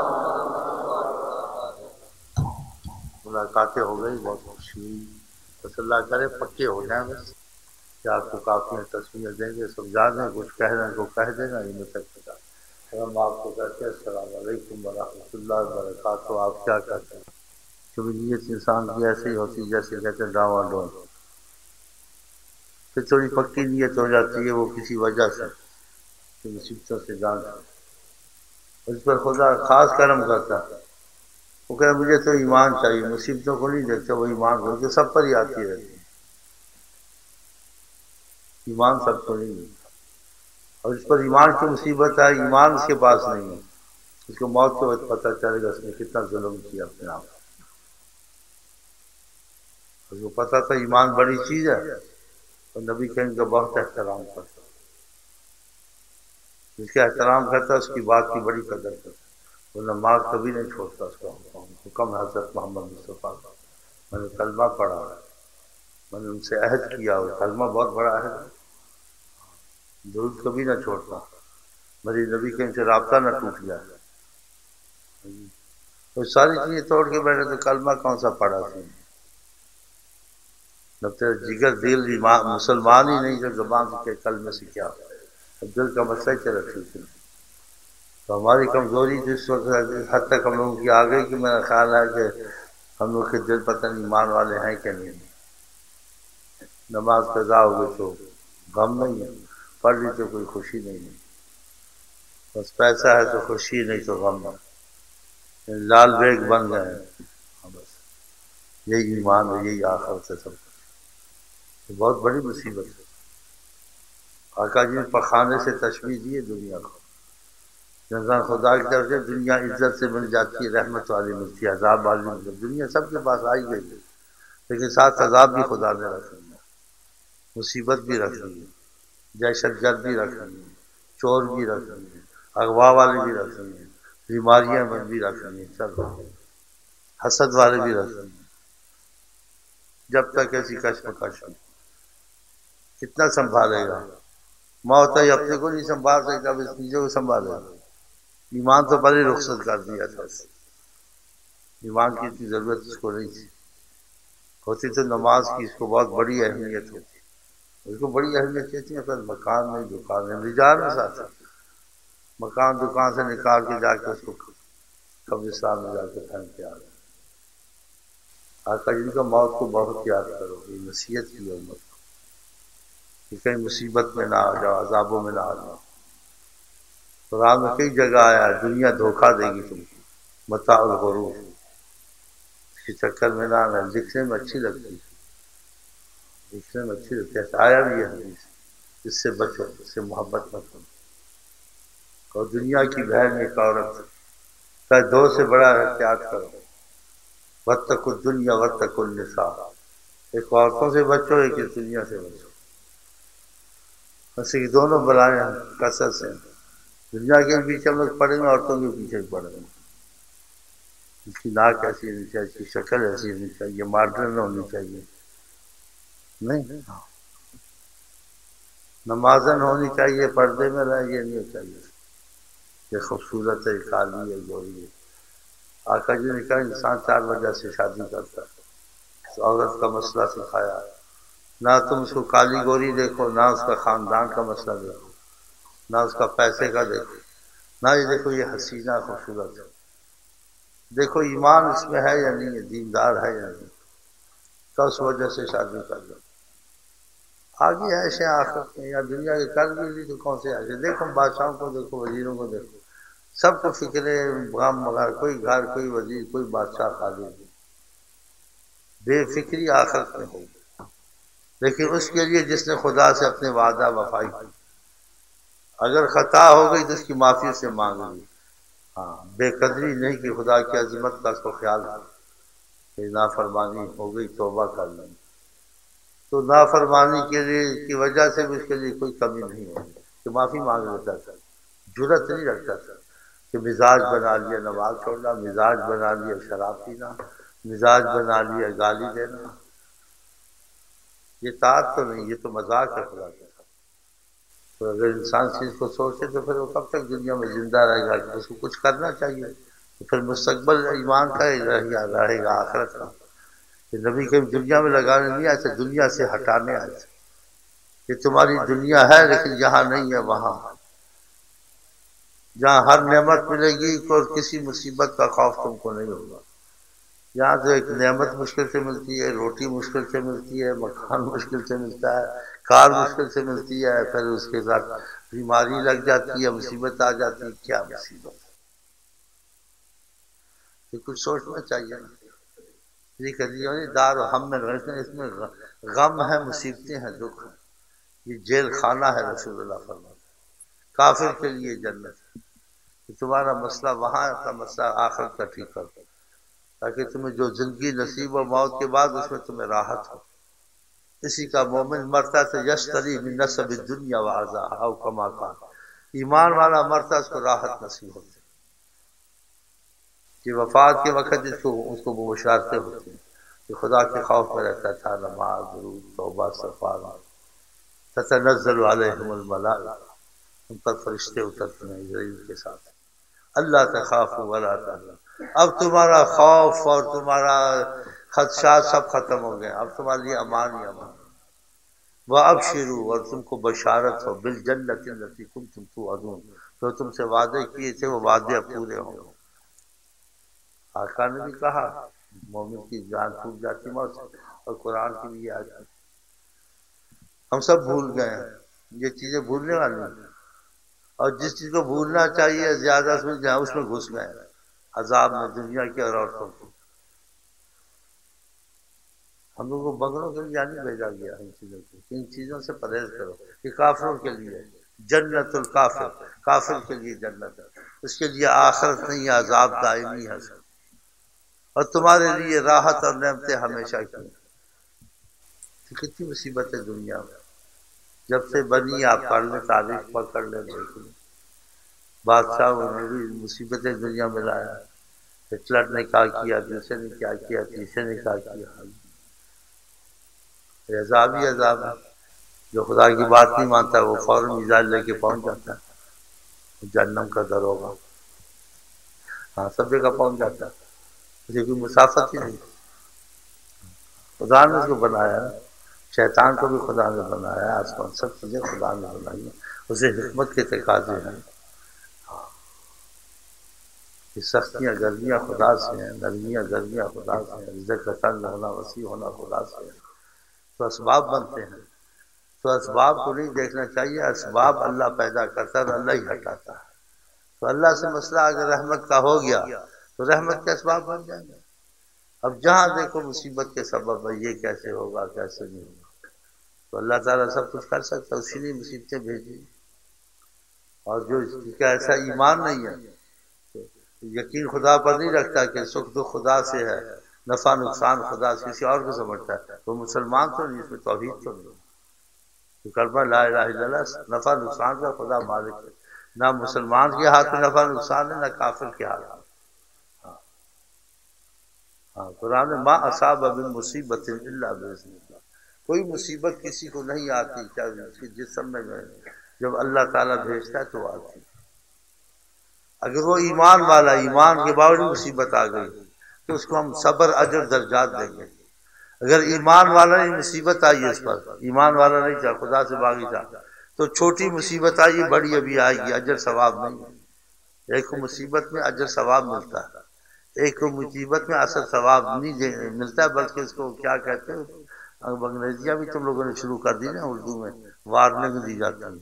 ملاقاتیں ہو گئی، بہت خوشی ہوئی. بس اللہ کرے پکے ہو جائیں. بس کہ آپ کو کافی تصویر دیں گے، سمجھا دیں، کچھ کہہ دیں کو کہہ دیں گا. یہ میں تک ہم آپ کو کہتے ہیں السلام علیکم ورحمۃ اللہ وبرکاتہ. آپ کیا کہتے ہیں؟ کبھی نیت انسان کی ایسی ہوتی جیسے کہتے ہیں ڈاواں ڈول. پھر تھوڑی پکی نیت ہو جاتی ہے، وہ کسی وجہ سے کہ مصیبتوں سے جان اس پر خدا خاص کرم کرتا ہے. وہ کہ مجھے تو ایمان چاہیے، مصیبتوں کو نہیں دیکھتا، وہ ایمان کو کہ سب پر ہی آتی رہتی ہے. ایمان سب کو نہیں ملتا، اور اس پر ایمان کی مصیبت ہے، ایمان اس کے پاس نہیں ہے. اس کو موت کے وقت پتہ چلے گا اس نے کتنا ظلم کیا اپنے آپ. اس کو پتہ تھا ایمان بڑی چیز ہے، اور نبی کریم کا بہت احترام کرتا. جس کا احترام کرتا اس کی بات کی بڑی قدر کرتا. وہ نماز کبھی نہیں چھوڑتا. اس کا حکم حضرت محمد مصطفیٰ کا. میں نے کلمہ پڑھا، میں نے ان سے عہد کیا، وہ کلمہ بہت بڑا عہد ہے. درود کبھی نہ چھوڑتا، میری نبی کریم سے رابطہ نہ ٹوٹ جائے. وہ ساری چیزیں توڑ کے بیٹھے تو کلمہ کون سا پڑھا تھی؟ جب تیرا جگر دل مسلمان ہی نہیں جو زبان سے کلمے سے کیا دل کا مسئلہ تیرا ٹھیک ہے. تو ہماری کمزوری جس وقت حد تک ہم لوگوں کی آ گئی کہ میرا خیال ہے کہ ہم لوگ کے دل پتہ نہیں ایمان والے ہیں کہ نہیں. نماز قضا ہو گئی تو غم نہیں ہے، پڑھ لی تو کوئی خوشی نہیں ہے. بس پیسہ ہے تو خوشی، نہیں تو غم ہے. لال بیگ بن گئے ہیں. بس یہی ایمان ہے، یہی آخرت ہے. سب بہت بڑی مصیبت ہے. آقا جی نے پخانے سے تشبیہ دی ہے دنیا کو. انسان خدا کی طرف سے دنیا عزت سے مل جاتی ہے، رحمت والی ملتی ہے، عذاب والی ملتی ہے. دنیا سب کے پاس آئی گئی ہے، لیکن ساتھ عذاب بھی خدا نے رکھ دیا، مصیبت بھی رکھ دی ہے، دہشت گرد بھی رکھ دی ہے، چور بھی رکھ دی ہے، اغوا والے بھی رکھ دی ہیں، بیماریاں بھی رکھ دی ہیں، سب حسد والے بھی رکھ دی ہیں. جب تک ایسی کشمکش ہو کتنا سنبھالے گا؟ موت ہے اپنے کو نہیں سنبھال سکتا، اب اس چیزوں کو سنبھالے گا. ایمان تو پہلے رخصت کر دیا تھا. ایمان کی اتنی ضرورت اس کو نہیں تھی. ہوتی تو نماز کی اس کو بہت بڑی اہمیت ہوتی. اس کو بڑی اہمیت کہتی ہے. پھر مکان نہیں دکان ہے، رجال میں ساتھ مکان دکان سے نکال کے جا کے اس کو قبرستان میں جا کے پھینک کے آ گئے. آقا جی کا موت کو بہت یاد کرو، یہ نصیحت کی امت کو کہ کہیں مصیبت میں نہ آ جاؤ، عذابوں میں نہ آ جاؤ. قرآن میں کئی جگہ آیا دنیا دھوکہ دے گی تم کو، متاع الغرور. اس کے چکر میں نہ آنا. لکھنے میں اچھی لگتی ہے، لکھنے میں اچھی لگتی ہے، آیا بھی ہے حدیث اس سے بچو، اس سے محبت مت کرو. اور دنیا کی بہن ایک عورت کا دو سے بڑا احتیاط کرو. واتقوا الدنیا واتقوا النساء. ایک عورتوں سے بچو، ایک دنیا سے بچو. ایسے کہ دونوں بلائیں کثرت سے. دنیا کے پیچھے ہم لوگ پڑیں گے، عورتوں کے پیچھے بھی پڑیں گے. اس کی ناک ایسی ہونی چاہیے، اس کی شکل ایسی ہونی چاہیے، ماڈرن ہونی چاہیے، نہیں، نمازن ہونی چاہیے، پردے میں رہ، یہ نہیں چاہیے یہ خوبصورت ہے، کالی ہے، گوری ہے۔ آقا جی نے کہا انسان 4 وجہ سے شادی کرتا ہے، تو عورت کا مسئلہ سکھایا، نہ تم اس کو کالی گوری دیکھو، نہ اس کا خاندان کا مسئلہ دیکھو، نہ اس کا پیسے کا دیکھو، نہ یہ دیکھو یہ حسینہ خوبصورت ہے، دیکھو ایمان اس میں ہے یا نہیں ہے، دیندار ہے یا نہیں، تو اس وجہ سے شادی کر لو۔ آگے ایسے آخر میں یا دنیا کے کر بھی لی تو کون سے آگے، دیکھو بادشاہوں کو دیکھو، وزیروں کو دیکھو، سب کو فکرے غم، مگر کوئی گھر، کوئی وزیر، کوئی بادشاہ خالی نہیں، بے فکری آخرت میں ہوگی، لیکن اس کے لیے جس نے خدا سے اپنے وعدہ وفائی کی، اگر خطا ہو گئی تو اس کی معافی سے مانگ لی، ہاں بے قدری نہیں کہ خدا کی عظمت کا اس کو خیال تھا کہ نافرمانی ہو گئی، توبہ کر لیں، تو نافرمانی کے لیے کی وجہ سے بھی اس کے لیے کوئی کمی نہیں ہے کہ معافی مانگ لیتا تھا، جرت نہیں رکھتا تھا کہ مزاج بنا لیا نماز چھوڑنا، مزاج بنا لیا شراب پینا، مزاج بنا لیا گالی دینا، یہ طاعت تو نہیں، یہ تو مذاق ہے خدا کے ساتھ۔ تو اگر انسان چیز کو سوچے تو پھر وہ کب تک دنیا میں زندہ رہے گا، اس کو کچھ کرنا چاہیے، تو پھر مستقبل ایمان کا ہی رہے گا، آخرت کا۔ کہ نبی کے دنیا میں لگانے نہیں آئے تھے، دنیا سے ہٹانے آئے تھے، کہ تمہاری دنیا ہے لیکن یہاں نہیں ہے، وہاں جہاں ہر نعمت ملے گی اور کسی مصیبت کا خوف تم کو نہیں ہوگا۔ یہاں تو ایک نعمت مشکل سے ملتی ہے، روٹی مشکل سے ملتی ہے، مکان مشکل سے ملتا ہے، کار مشکل سے ملتی ہے، پھر اس کے ساتھ بیماری لگ جاتی ہے، مصیبت آ جاتی ہے، کیا مصیبت ہے، یہ کچھ سوچنا چاہیے نا۔ دار و ہم میں اس میں غم ہے، مصیبتیں ہیں، دکھ ہے، یہ جیل خانہ ہے، رسول اللہ فرماتے ہیں کافر کے لیے جنت ہے، کہ تمہارا مسئلہ وہاں کا مسئلہ آخرت کا ٹھیک کر دو، تاکہ تمہیں جو زندگی نصیب و موت کے بعد اس میں تمہیں راحت ہو۔ اسی کا مومن مرتا تو یشتری من نصب الدنیا وعزاها او کما قال، ایمان والا مرتا اس کو راحت نصیب ہوتی، کہ وفات کے وقت اس کو وہ بشارتیں ہوتی ہیں کہ خدا کے خوف میں رہتا تھا، نماز، درود، توبہ، استغفار، تتنزل علیہم الملائکہ، ان پر فرشتے اترتے ہیں عزرائیل کے ساتھ، اللہ تخافوا ولا تحزنوا، اب تمہارا خوف اور تمہارا خدشات سب ختم ہو گئے، اب تمہارے لیے امان ہی امان، وابشروا، اور تم کو بشارت ہو، بالجنت التي كنتم توعدون، جو تم سے وعدے کیے تھے وہ وعدے اب پورے ہوں گے۔ آقا نے بھی کہا مومن کی جان چھوٹ جاتی موت سے، اور قرآن کی بھی آیت ہے، ہم سب بھول گئے ہیں، یہ چیزیں بھولنے والی ہیں، اور جس چیز کو بھولنا چاہیے زیادہ سوچ جائیں اس میں گھس گئے، عذاب میں دنیا کی اور عورتوں کو۔ ہم لوگوں کو بگڑوں کے لیے نہیں بھیجا گیا ان چیزوں کو، ان چیزوں سے پرہیز کرو، کہ کافروں کے لیے جنت الکافر، کافر کے لیے جنت ہے، اس کے لیے آخرت نہیں ہے، عذاب دائمی ہے، اور تمہارے لیے راحت اور نعمتیں ہمیشہ کی ہیں۔ کتنی مصیبت ہے دنیا میں، جب سے بنی آپ پڑھ لیں، تاریخ پکڑ لیں، دیکھ لیں، بادشاہ نے بھی مصیبتیں دنیا میں لایا، ہٹلر نے کیا کیا، دوسرے نے کیا کیا، تیسرے نے کیا کیا، عذاب ہی عذاب ہے۔ جو خدا کی بات نہیں مانتا وہ فوراً میزائل لے کے پہنچ جاتا ہے جہنم کا دروغہ، ہاں سب جگہ پہنچ جاتا ہے، اسے کوئی مسافت ہی نہیں، خدا نے اس کو بنایا، شیطان کو بھی خدا نے بنایا، آسمان سب چیزیں خدا نے بنائی ہیں، اسے حکمت کے تقاضے ہیں، کہ سختیاں گرمیاں خدا سے ہیں، نرمیاں گرمیاں خدا سے ہیں، رزق کا تنگ ہونا وسیع ہونا خدا سے ہے، تو اسباب بنتے ہیں، تو اسباب کو نہیں دیکھنا چاہیے، اسباب اللہ پیدا کرتا ہے اور اللہ ہی ہٹاتا ہے، تو اللہ سے مسئلہ اگر رحمت کا ہو گیا تو رحمت کے اسباب بن جائیں گے۔ اب جہاں دیکھو مصیبت کے سبب ہے، یہ کیسے ہوگا کیسے نہیں ہوگا، تو اللہ تعالیٰ سب کچھ کر سکتا ہے، اسی لیے مصیبتیں بھیجی، اور جو اس کا ایسا ایمان نہیں ہے، یقین خدا پر نہیں رکھتا کہ سکھ دکھ خدا سے ہے، نفع نقصان خدا سے، کسی اور کو سمجھتا ہے، وہ مسلمان تو نہیں، اس میں توحید تو نہیں، تو کلمہ لا الہ الا اللہ نفع نقصان کا خدا مالک ہے، نہ مسلمان کے ہاتھ میں نفع نقصان ہے، نہ کافر کے ہاتھ میں۔ ہاں قرآن میں ما اصاب من مصیبت الا باذن اللہ، کوئی مصیبت کسی کو نہیں آتی چاہے اس کے جسم میں جب اللہ تعالیٰ بھیجتا ہے تو آتی. اگر وہ ایمان والا ایمان کے باوجود مصیبت آ گئی تو اس کو ہم صبر اجر درجات دیں گے. اگر ایمان والا نہیں مصیبت آئی اس پر، ایمان والا نہیں تھا، خدا سے باغی تھا، تو چھوٹی مصیبت آئی بڑی ابھی آئے گی، اجر ثواب نہیں. ایک کو مصیبت میں اجر ثواب ملتا ہے، ایک کو مصیبت میں اثر ثواب نہیں ملتا ہے، بلکہ اس کو کیا کہتے ہیں انگریزیاں بھی تم لوگوں نے شروع کر دی نا اردو میں، وارننگ دی جاتی ہے.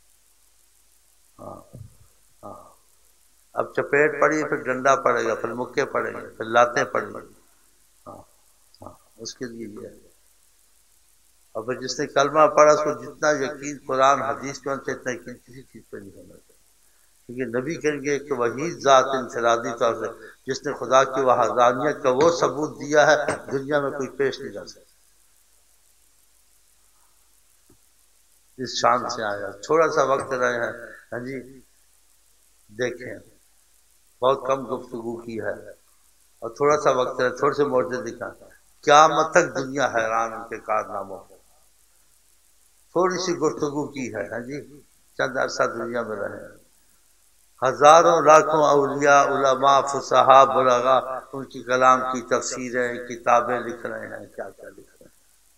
ہاں ہاں، اب چپیٹ پڑی پھر ڈنڈا پڑے گا، پھر مکے پڑیں گے، پھر لاتیں پڑیں گی. ہاں ہاں، اس کے لیے یہ ہے. اور پھر جس نے کلمہ پڑھا اس کو جتنا یقین قرآن حدیث پہ ہونا چاہیے اتنا یقین کسی چیز پہ نہیں ہونا چاہیے. کیونکہ نبی کہیں گے ایک وحید ذات انفرادی طور سے جس نے خدا کی وحدانیت کا وہ ثبوت دیا ہے دنیا میں کوئی پیش نہیں کر سکتا. اس شان سے آیا. تھوڑا سا وقت رہے ہیں، ہاں جی دیکھیں بہت کم گفتگو کی ہے اور تھوڑا سا وقت رہے، تھوڑے سے معجزے دکھا. قیامت تک دنیا حیران ان کے کارناموں. تھوڑی سی گفتگو کی ہے، ہاں جی چند عرصہ دنیا میں رہے. ہزاروں لاکھوں اولیاء علماء فصحاء بلغاء ان کی کلام کی تفسیریں کتابیں لکھ رہے ہیں، کیا کیا لکھ رہے ہیں.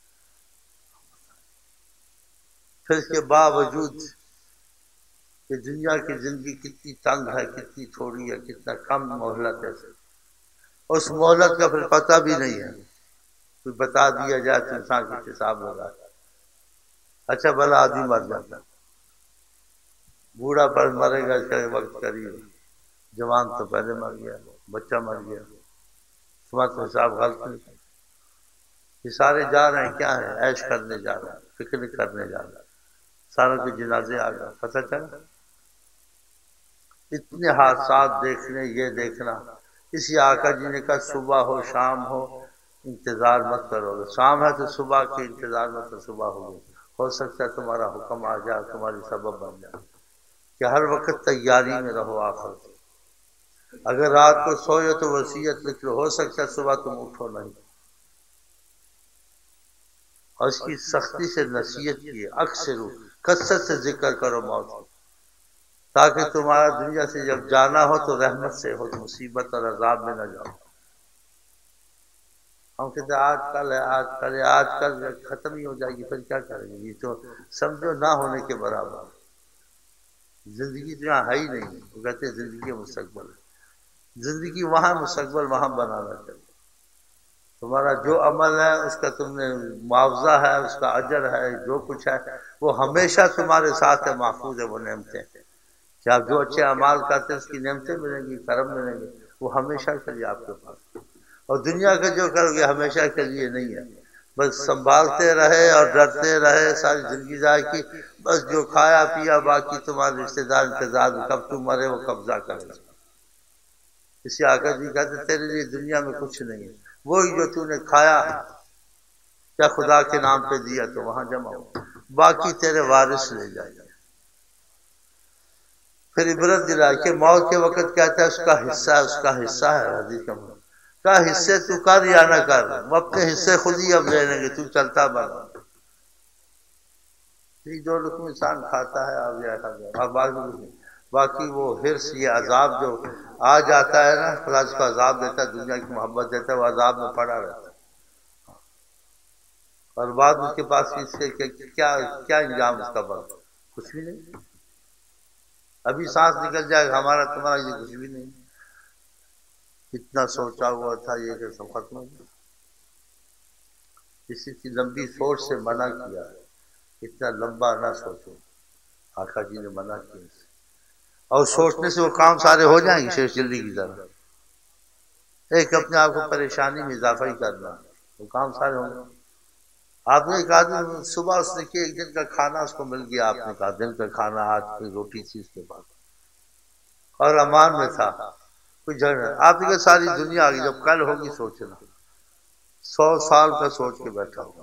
پھر اس کے باوجود کہ دنیا کی زندگی کتنی تنگ ہے، کتنی تھوڑی ہے، کتنا کم مہلت ہے، اس مہلت کا پھر پتہ بھی نہیں ہے. کوئی بتا دیا جائے تو انسان کی حساب لگا. اچھا بھلا آدمی مر جاتا، بوڑھا پر مرے گا، اس کا وقت قریب. جوان تو پہلے مر گیا، بچہ مر گیا، تمہارا تو حساب غلط نہیں. یہ سارے جا رہے ہیں کیا ہے؟ عیش کرنے جا رہے ہیں، پکنک کرنے جا رہے ہیں. ساروں کے جنازے آ گئے، پتہ چلا. اتنے حادثات دیکھنے، یہ دیکھنا. اسی آقا جی نے کہا صبح ہو شام ہو انتظار مت کرو. شام ہے تو صبح کے انتظار مت کرو. صبح ہو سکتا ہے تمہارا حکم آ جائے، تمہاری سبب بن جائے کہ ہر وقت تیاری میں رہو. آخر اگر رات کو سوئے تو وصیت لکھ لو، ہو سکتا ہے صبح تم اٹھو نہیں. اور اس کی سختی سے نصیحت کی، اکثر کثرت سے ذکر کرو موت، تاکہ تمہارا دنیا سے جب جانا ہو تو رحمت سے ہو، مصیبت اور عذاب میں نہ جاؤ. ہم کہتے ہیں آج کل ہے، آج کل ہے، آج کل ختم ہی ہو جائے گی، پھر کیا کریں گے؟ یہ تو سمجھو نہ ہونے کے برابر. زندگی تو یہاں ہے ہی نہیں. وہ کہتے ہیں زندگی مستقبل ہے. زندگی وہاں، مستقبل وہاں بنانا چاہیے. تمہارا جو عمل ہے اس کا تم نے معاوضہ ہے، اس کا اجر ہے، جو کچھ ہے وہ ہمیشہ تمہارے ساتھ ہے، محفوظ ہے. وہ نعمتیں کہ آپ جو اچھے اعمال کرتے ہیں اس کی نعمتیں ملیں گی، کرم ملیں گے، وہ ہمیشہ کے لیے آپ کے پاس. اور دنیا کا جو کرو گے ہمیشہ کے لیے نہیں ہے. بس سنبھالتے رہے اور ڈرتے رہے، ساری زندگی ضائع کی. بس جو کھایا پیا، باقی تمہارے رشتے دار انتظار میں کب تم مرے وہ قبضہ کرے گا. اسی آقا جی کہتے تیرے لیے دنیا میں کچھ نہیں ہے. وہی جو تو نے کھایا کیا خدا کے نام پہ دیا تو وہاں جمع ہو، باقی تیرے وارث لے جائیں گے. پھر عبرت دلا کہ موت کے وقت کہتا ہے اس کا حصہ ہے، اس کا حصہ ہے. حدیث کا حصے تو کر یا نہ کر، وہ اپنے حصے خود ہی اب لے لیں گے، تو چلتا بنا. جو لقمہ انسان کھاتا ہے اب باقی وہ حرص، یہ عذاب جو آ جاتا ہے نا، خدا اس کو عذاب دیتا ہے، دنیا کی محبت دیتا ہے، وہ عذاب میں پڑا رہتا ہے. اور بعد اس کے پاس اس سے کیا انجام اس کا بن؟ کچھ بھی نہیں. ابھی سانس نکل جائے گا ہمارا تمہارا، یہ کچھ بھی نہیں. اتنا سوچا ہوا تھا یہ کہ سب ختم ہو گیا. کسی کی لمبی سوچ سے منع کیا، اتنا لمبا نہ سوچو. آقا جی نے منع کیا. اور سوچنے سے وہ کام سارے ہو جائیں گے شیخ جلدی کی طرح. ایک اپنے آپ کو پریشانی میں اضافہ ہی کرنا، وہ کام سارے ہوں گے. آپ نے ایک آدمی صبح اس نے کیا، ایک دن کا کھانا اس کو مل گیا. آپ نے کہا دن کا کھانا آج کی روٹی تھی اس کے پاس اور امان میں تھا، کوئی جھگڑا. آپ نے کہا ساری دنیا آ گئی، جب کل ہوگی سوچنا. 100 سال کا سوچ کے بیٹھا ہوگا،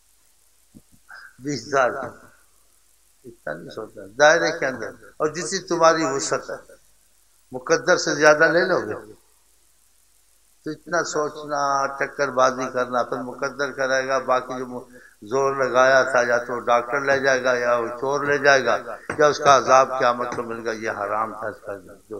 20,000 اتنا نہیں سوچنا دائرے کے اندر. اور جتنی تمہاری وسعت ہے مقدر سے زیادہ لے لو گے تو اتنا سوچنا، چکر بازی کرنا، پھر مقدر کرے گا باقی جو زور لگایا تھا یا تو ڈاکٹر لے جائے گا یا وہ چور لے جائے گا یا اس کا عذاب قیامت کو مل گا، یہ حرام تھا اس کا جو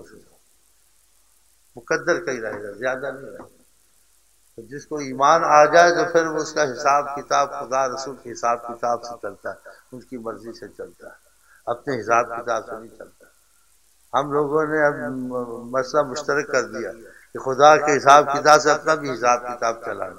مقدر کا ہی رہے گا، زیادہ نہیں رہے گا۔ تو جس کو ایمان آ جائے تو پھر وہ اس کا حساب کتاب خدا رسول کے حساب کتاب سے چلتا ہے، ان کی مرضی سے چلتا ہے، اپنے حساب کتاب سے نہیں چلتا۔ ہم لوگوں نے اب مسئلہ مشترک کر دیا کہ خدا کے حساب کتاب سے اپنا بھی حساب کتاب چلانا،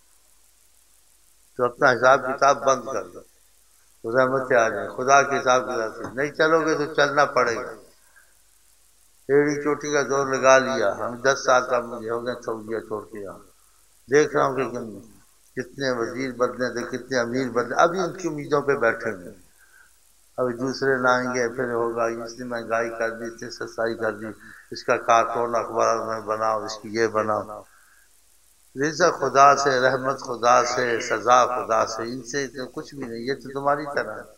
تو اپنا حساب کتاب بند کر دو تو رحمت آ جائے۔ خدا کے حساب کتاب سے نہیں چلو گے تو چلنا پڑے گا۔ ایڑی چوٹی کا زور لگا لیا، ہم 10 سال کا مجھے ہو گئے سعودیہ چھوڑ کے یہاں دیکھ رہا ہوں کہ کتنے وزیر بدلے تھے، کتنے امیر بدلے، ابھی ان کی امیدوں پہ بیٹھے ہوئے، ابھی دوسرے لائیں گے، پھر ہوگا اس نے مہنگائی کر دی، اس نے سستائی کر دی، اس کا کارٹون اخبار میں بناؤ، اس کی یہ بناؤ۔ رزق خدا سے، رحمت خدا سے، سزا خدا سے، ان سے کچھ بھی نہیں، یہ تو تمہاری طرح ہے،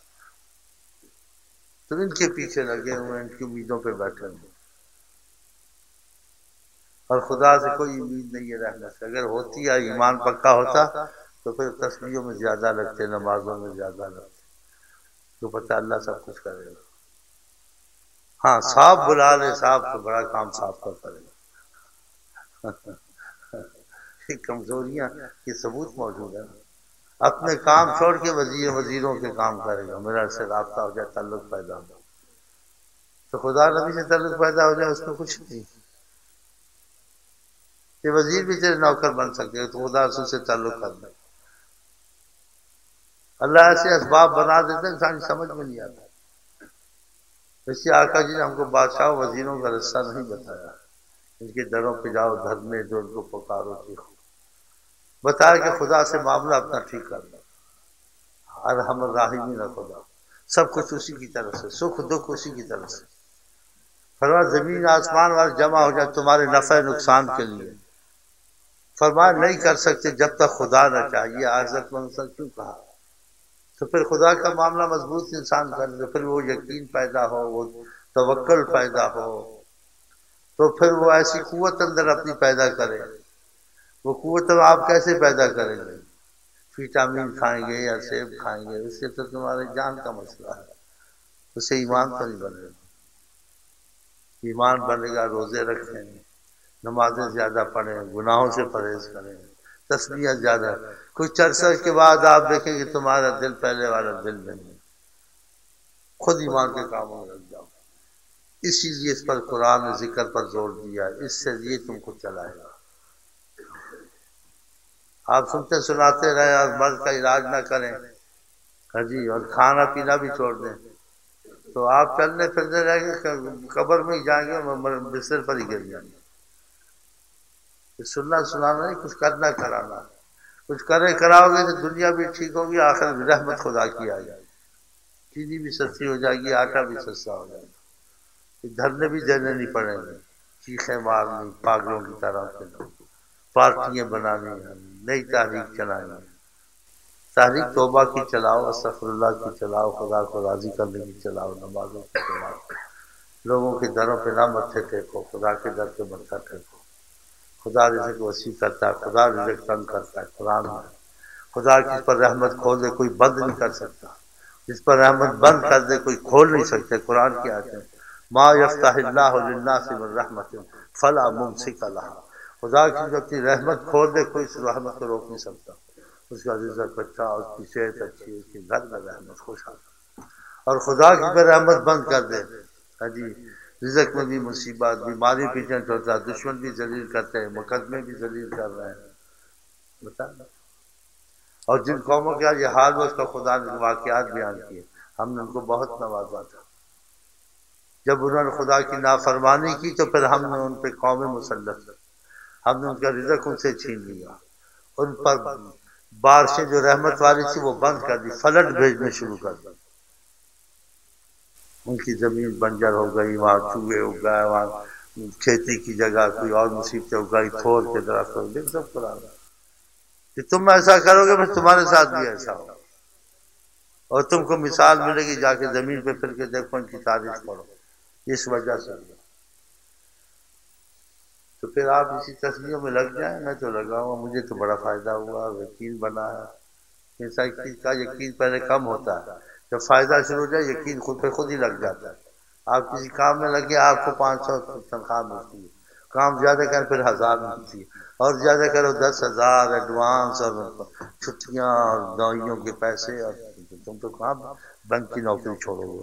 تم ان کے پیچھے لگے ہوئے، ان کی امیدوں پہ بیٹھے ہوئے، اور خدا سے کوئی امید نہیں ہے رحمت سے۔ اگر ہوتی ہے ایمان پکا ہوتا تو پھر تسبیحوں میں زیادہ لگتے، نمازوں میں زیادہ لگتے، تو پتہ اللہ سب کچھ کرے گا۔ ہاں صاحب بلا لے صاحب تو بڑا کام صاحب کا کرے گا۔ یہ کمزوریاں یہ ثبوت موجود ہے، اپنے کام چھوڑ کے وزیروں کے کام کرے گا، میرا سے رابطہ ہو جائے، تعلق پیدا ہو جائے، تو خدا نبی سے تعلق پیدا ہو جائے، اس میں کچھ نہیں۔ یہ وزیر بھی تیرے نوکر بن سکتے ہیں، تو خدا رسول سے تعلق کر دے۔ اللہ ایسے اسباب بنا دیتے ہیں انسان سمجھ میں نہیں آتا۔ اسی آقا جی نے ہم کو بادشاہ وزیروں کا رستہ نہیں بتایا، ان کے دروں پہ جاؤ، دھرنے جو ان کو پکارو چیخو، بتایا کہ خدا سے معاملہ اپنا ٹھیک کر دو، ارحم الراحمین خدا، سب کچھ اسی کی طرف سے، سکھ دکھ اسی کی طرف سے۔ فرمایا زمین آسمان والے جمع ہو جائے تمہارے نفع نقصان کے لیے، فرمایا نہیں کر سکتے جب تک خدا نہ چاہیے، عزت مند کیوں کہا؟ تو پھر خدا کا معاملہ مضبوط انسان کر لے، پھر وہ یقین پیدا ہو، وہ توکل پیدا ہو، تو پھر وہ ایسی قوت اندر اپنی پیدا کرے۔ وہ قوت آپ کیسے پیدا کریں گے؟ وٹامن کھائیں گے یا سیب کھائیں گے؟ اس سے تو تمہارے جان کا مسئلہ ہے، اس سے ایمان تو نہیں بنے گا۔ ایمان بنے گا روزے رکھیں، نمازیں زیادہ پڑھیں، گناہوں سے پرہیز کریں، تسبیحات زیادہ۔ کچھ عرصے کے بعد آپ دیکھیں کہ تمہارا دل پہلے والا دل نہیں ہے، خود ایمان کے کاموں میں لگ جاؤ۔ اسی لیے اس پر قرآن نے ذکر پر زور دیا، اس سے یہ تم کو چلائے گا۔ آپ سنتے سناتے رہے اور مرض کا علاج نہ کریں، ہاں جی، اور کھانا پینا بھی چھوڑ دیں، تو آپ چلنے پھرنے رہیں گے، قبر میں ہی جائیں گے، بستر پر ہی گر جائیں گے۔ سننا سنانا نہیں، کچھ کرنا کرانا، کچھ کرے کراؤ گے تو دنیا بھی ٹھیک ہوگی، آخر بھی رحمت خدا کی آ جائے گی، چینی بھی سستی ہو جائے گی، آٹا بھی سستا ہو جائے گا، دھرنے بھی دینے نہیں پڑیں گے، چیخیں مارنی پاگلوں کی طرح سے، پارٹیاں بنانی ہیں، نئی تحریک چلانی ہے، تحریک توبہ کی چلاؤ، استغفر اللہ کی چلاؤ، خدا کو راضی کرنے کی چلاؤ، نمازوں کی چلاؤ، لوگوں کے دروں پہ نہ متھے ٹیکو، خدا کے در پہ متھا ٹیکو۔ خدا رزق وسیع کرتا ہے، خدا رزق تنگ کرتا ہے، قرآن میں خدا جس پر رحمت کھول دے کوئی بند نہیں کر سکتا، جس پر رحمت بند کر دے کوئی کھول نہیں سکتے۔ قرآن کی آیت ہے ما یفتح اللہ للناس من رحمت فلا ممسک لها، خدا کی جو اپنی رحمت کھول دے کوئی اس رحمت کو روک نہیں سکتا، اس کا رزق اچھا، اس کی صحت اچھی، اس کے گھر میں رحمت خوشحال، اور خدا کی پر رحمت بند کر دے، ہاں جی، رزق میں بھی مصیبت، بیماری بھی جنٹ ہوتا ہے، دشمن بھی ذلیل کرتے ہیں، مقدمے بھی ذلیل کر رہے ہیں، بتا۔ اور جن قوموں کا یہ حال ہو اس کا خدا نے واقعات بیان کیے، ہم نے ان کو بہت نوازا تھا، جب انہوں نے خدا کی نافرمانی کی تو پھر ہم نے ان پہ قومیں مسلط، ہم نے ان کا رزق ان سے چھین لیا، ان پر بارشیں جو رحمت والی تھی وہ بند کر دی، فلڈ بھیجنے شروع کر دی، ان کی زمین بنجر ہو گئی، وہاں چوہے اگ گئے، وہاں کھیتی کی جگہ کوئی اور مصیبتیں اگ گئی، تھور کے درخت ہو گئے، سب قرآن کہ تم ایسا کرو گے پھر تمہارے ساتھ بھی ایسا ہو، اور تم کو مثال ملے گی، جا کے زمین پہ پھر کے دیکھو، ان کی تاریخ پڑھو، اس وجہ سے تو پھر آپ اسی تصویروں میں لگ جائیں، میں تو لگا ہوا، مجھے تو بڑا فائدہ ہوا، یقین بنا ہے۔ انسان کا یقین پہلے کم ہوتا ہے، جب فائدہ شروع ہو جائے یقین خود پہ خود ہی لگ جاتا ہے۔ آپ کسی کام میں لگے، آپ کو 500 تنخواہ ملتی ہے، کام زیادہ کریں پھر 1000 ملتی ہے، اور زیادہ کرو 10,000 ایڈوانس اور چھٹیاں اور دوائیوں کے پیسے، اور تم تو کہاں بینک کی نوکری چھوڑو گے۔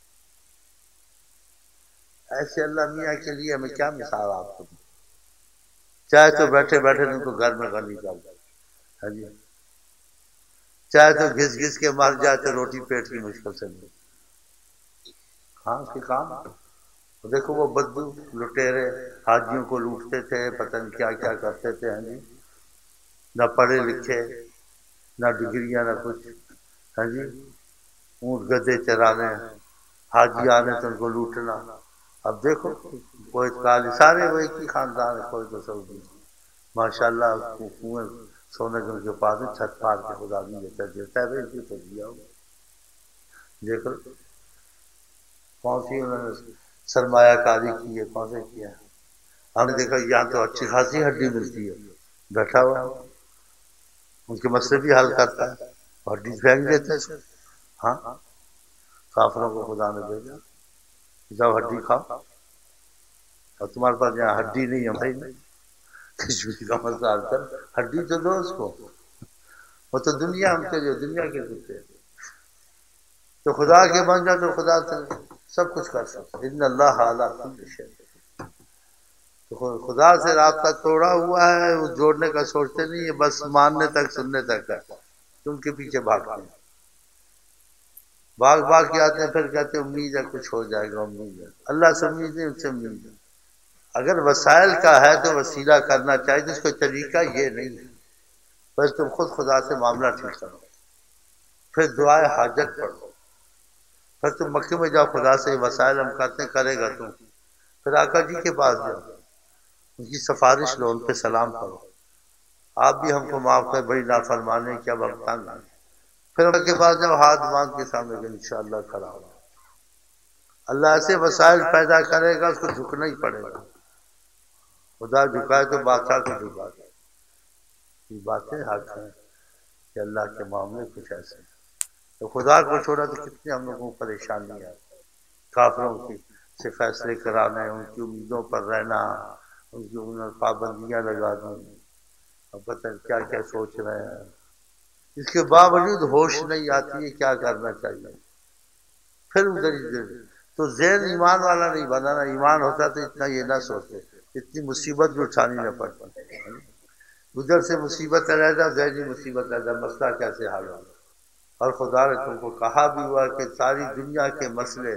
ایسے اللہ میاں کے لیے ہمیں کیا مثال آپ کو دیں؟ چاہے تو بیٹھے بیٹھے تم کو گھر میں غنی کر دیں، ہاں جی، چاہے تو گھس گھس کے مر جائے تو روٹی پیٹ کی مشکل سے ملے۔ ہاں کہ کام دیکھو، وہ بدو لٹیرے حاجیوں کو لوٹتے تھے، پتہ نہیں کیا کیا کرتے تھے، ہاں جی، نہ پڑھے لکھے، نہ ڈگریاں، نہ کچھ، ہاں جی، اونٹ گدے چرانے، حاجی آنے تو ان کو لوٹنا۔ اب دیکھو کوئی کالی، سارے وہ ایک ہی خاندان ہے، کوئی تو سعودی، ماشاء اللہ کنویں سونے کے ان کے پاس ہے، چھت پھاڑ کے خدا بھی دیتا ہے بھائی، ان کو تو دیا ہو۔ دیکھو کون سی انہوں نے سرمایہ کاری کی ہے، کون سے کیا ہے۔ ہم نے دیکھا یہاں تو اچھی خاصی ہڈی ملتی ہے، بیٹھا ہوا ان کے مسئلے بھی حل کرتا ہے، ہڈی پھینک دیتے ہیں اس کو۔ ہاں کافروں کو خدا نے بھیجا، جاؤ ہڈی کھاؤ، اور تمہارے پاس یہاں ہڈی نہیں ہے بھائی، کشمیر کا مسئلہ حل کر، ہڈی تو دو اس کو، وہ تو دنیا ہم کے جو دنیا کے کتے ہیں۔ تو خدا کے بن جائے تو خدا سے سب کچھ کر سکتا، ان اللہ اعلیٰ کل شیء۔ تو خدا سے رابطہ توڑا ہوا ہے، وہ جوڑنے کا سوچتے نہیں ہے، بس ماننے تک سننے تک ہے، ان کے پیچھے بھاگتے ہیں، بھاگ کے آتے ہیں، پھر کہتے ہیں امید ہے کچھ ہو جائے گا، امید ہے، اللہ سے امید نہیں، ان سے امید ہے۔ اگر وسائل کا ہے تو وسیلہ کرنا چاہیے، جس کو طریقہ یہ نہیں ہے، بس تم خود خدا سے معاملہ ٹھیک کرو، پھر دعائے حاجت پڑھو، پھر تم مکے میں جاؤ، خدا سے وسائل ہم کرتے ہیں، کرے گا تم، پھر آقا جی کے پاس جاؤ، ان کی سفارش لو، ان پہ سلام کرو، آپ بھی ہم کو معاف کر، بڑی نافرمانی کیا اب ہم تنگ آئے، پھر ان کے پاس جب ہاتھ باندھ کے سامنے کہ انشاءاللہ کھڑا ہو۔ اللہ ایسے وسائل پیدا کرے گا، اس کو جھکنا ہی پڑے گا، خدا جھکائے تو بادشاہ کو جھکا دے۔ یہ باتیں حق ہیں کہ اللہ کے معاملے کچھ ایسے ہیں، تو خدا کو چھوڑا تو کتنی ہم لوگوں کو پریشانی ہے، کافروں کی سے فیصلے کرانے، ان کی امیدوں پر رہنا، ان کی انہوں نے پابندیاں لگا دی، اب پتہ نہیں کیا کیا سوچ رہے ہیں، اس کے باوجود ہوش نہیں آتی ہے کیا کرنا چاہیے، پھر ادھر ادھر تو ذہن ایمان والا نہیں بنانا، ایمان ہوتا تو اتنا یہ نہ سوچتے، اتنی مصیبت بھی اٹھانی نہ پڑتی، ادھر سے مصیبت رہ جا، ذہنی مصیبت رہ جا، مسئلہ کیسے حل ہوگا۔ اور خدا نے تم کو کہا بھی ہوا کہ ساری دنیا کے مسئلے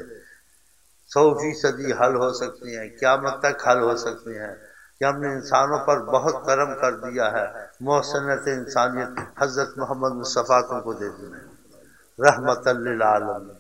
100% حل ہو سکتے ہیں، قیامت تک حل ہو سکتے ہیں، کہ ہم نے انسانوں پر بہت کرم کر دیا ہے، محسنت انسانیت حضرت محمد مصطفیٰ تم کو دے دی رحمت للعالمین۔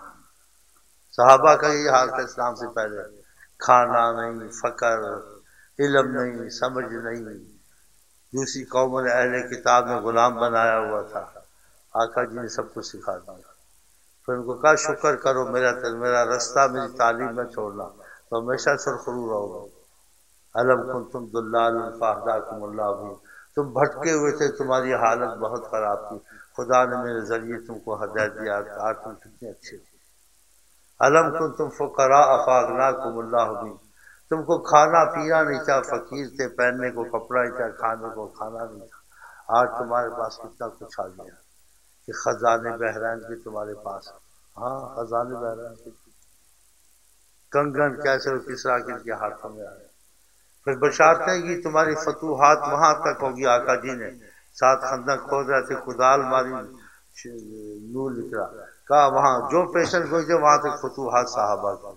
صحابہ کا یہی حال تھا اسلام سے پہلے، کھانا نہیں، فقر، علم نہیں، سمجھ نہیں، دوسری قوموں نے اہل کتاب میں غلام بنایا ہوا تھا، آقا جی نے سب کچھ سکھا دیا، پھر ان کو کہا شکر کرو، میرا رستہ، میری تعلیم نہ چھوڑنا، تو ہمیشہ سرخرو رہو گے۔ الم کنتم ضلال فہداکم اللہ بھی، تم بھٹکے ہوئے تھے، تمہاری حالت بہت خراب تھی، خدا نے میرے ذریعے تم کو ہدایت دیا، آج تم کتنے اچھے تھے۔ الم کنتم فقراء فاغناکم اللہ بھی، تم کو کھانا پینا نہیں تھا، فقیر تھے، پہننے کو کپڑا نہیں تھا، کھانے کو کھانا نہیں تھا، آج تمہارے پاس کتنا کچھ آ گیا کہ خزانے بحرین کے تمہارے پاس، ہاں خزانے بحرین کے، کنگن کیسے کسرا کے ان کے ہاتھوں میں آئے، پھر بشارتیں کی تمہاری فتوحات وہاں تک ہوگی، آقا جی نے ساتھ خندق کھود رہے تھے، کدال ماری، نور نکلا، کہا وہاں جو پیشن گوئی تھے وہاں تک فتوحات صحابہ کی،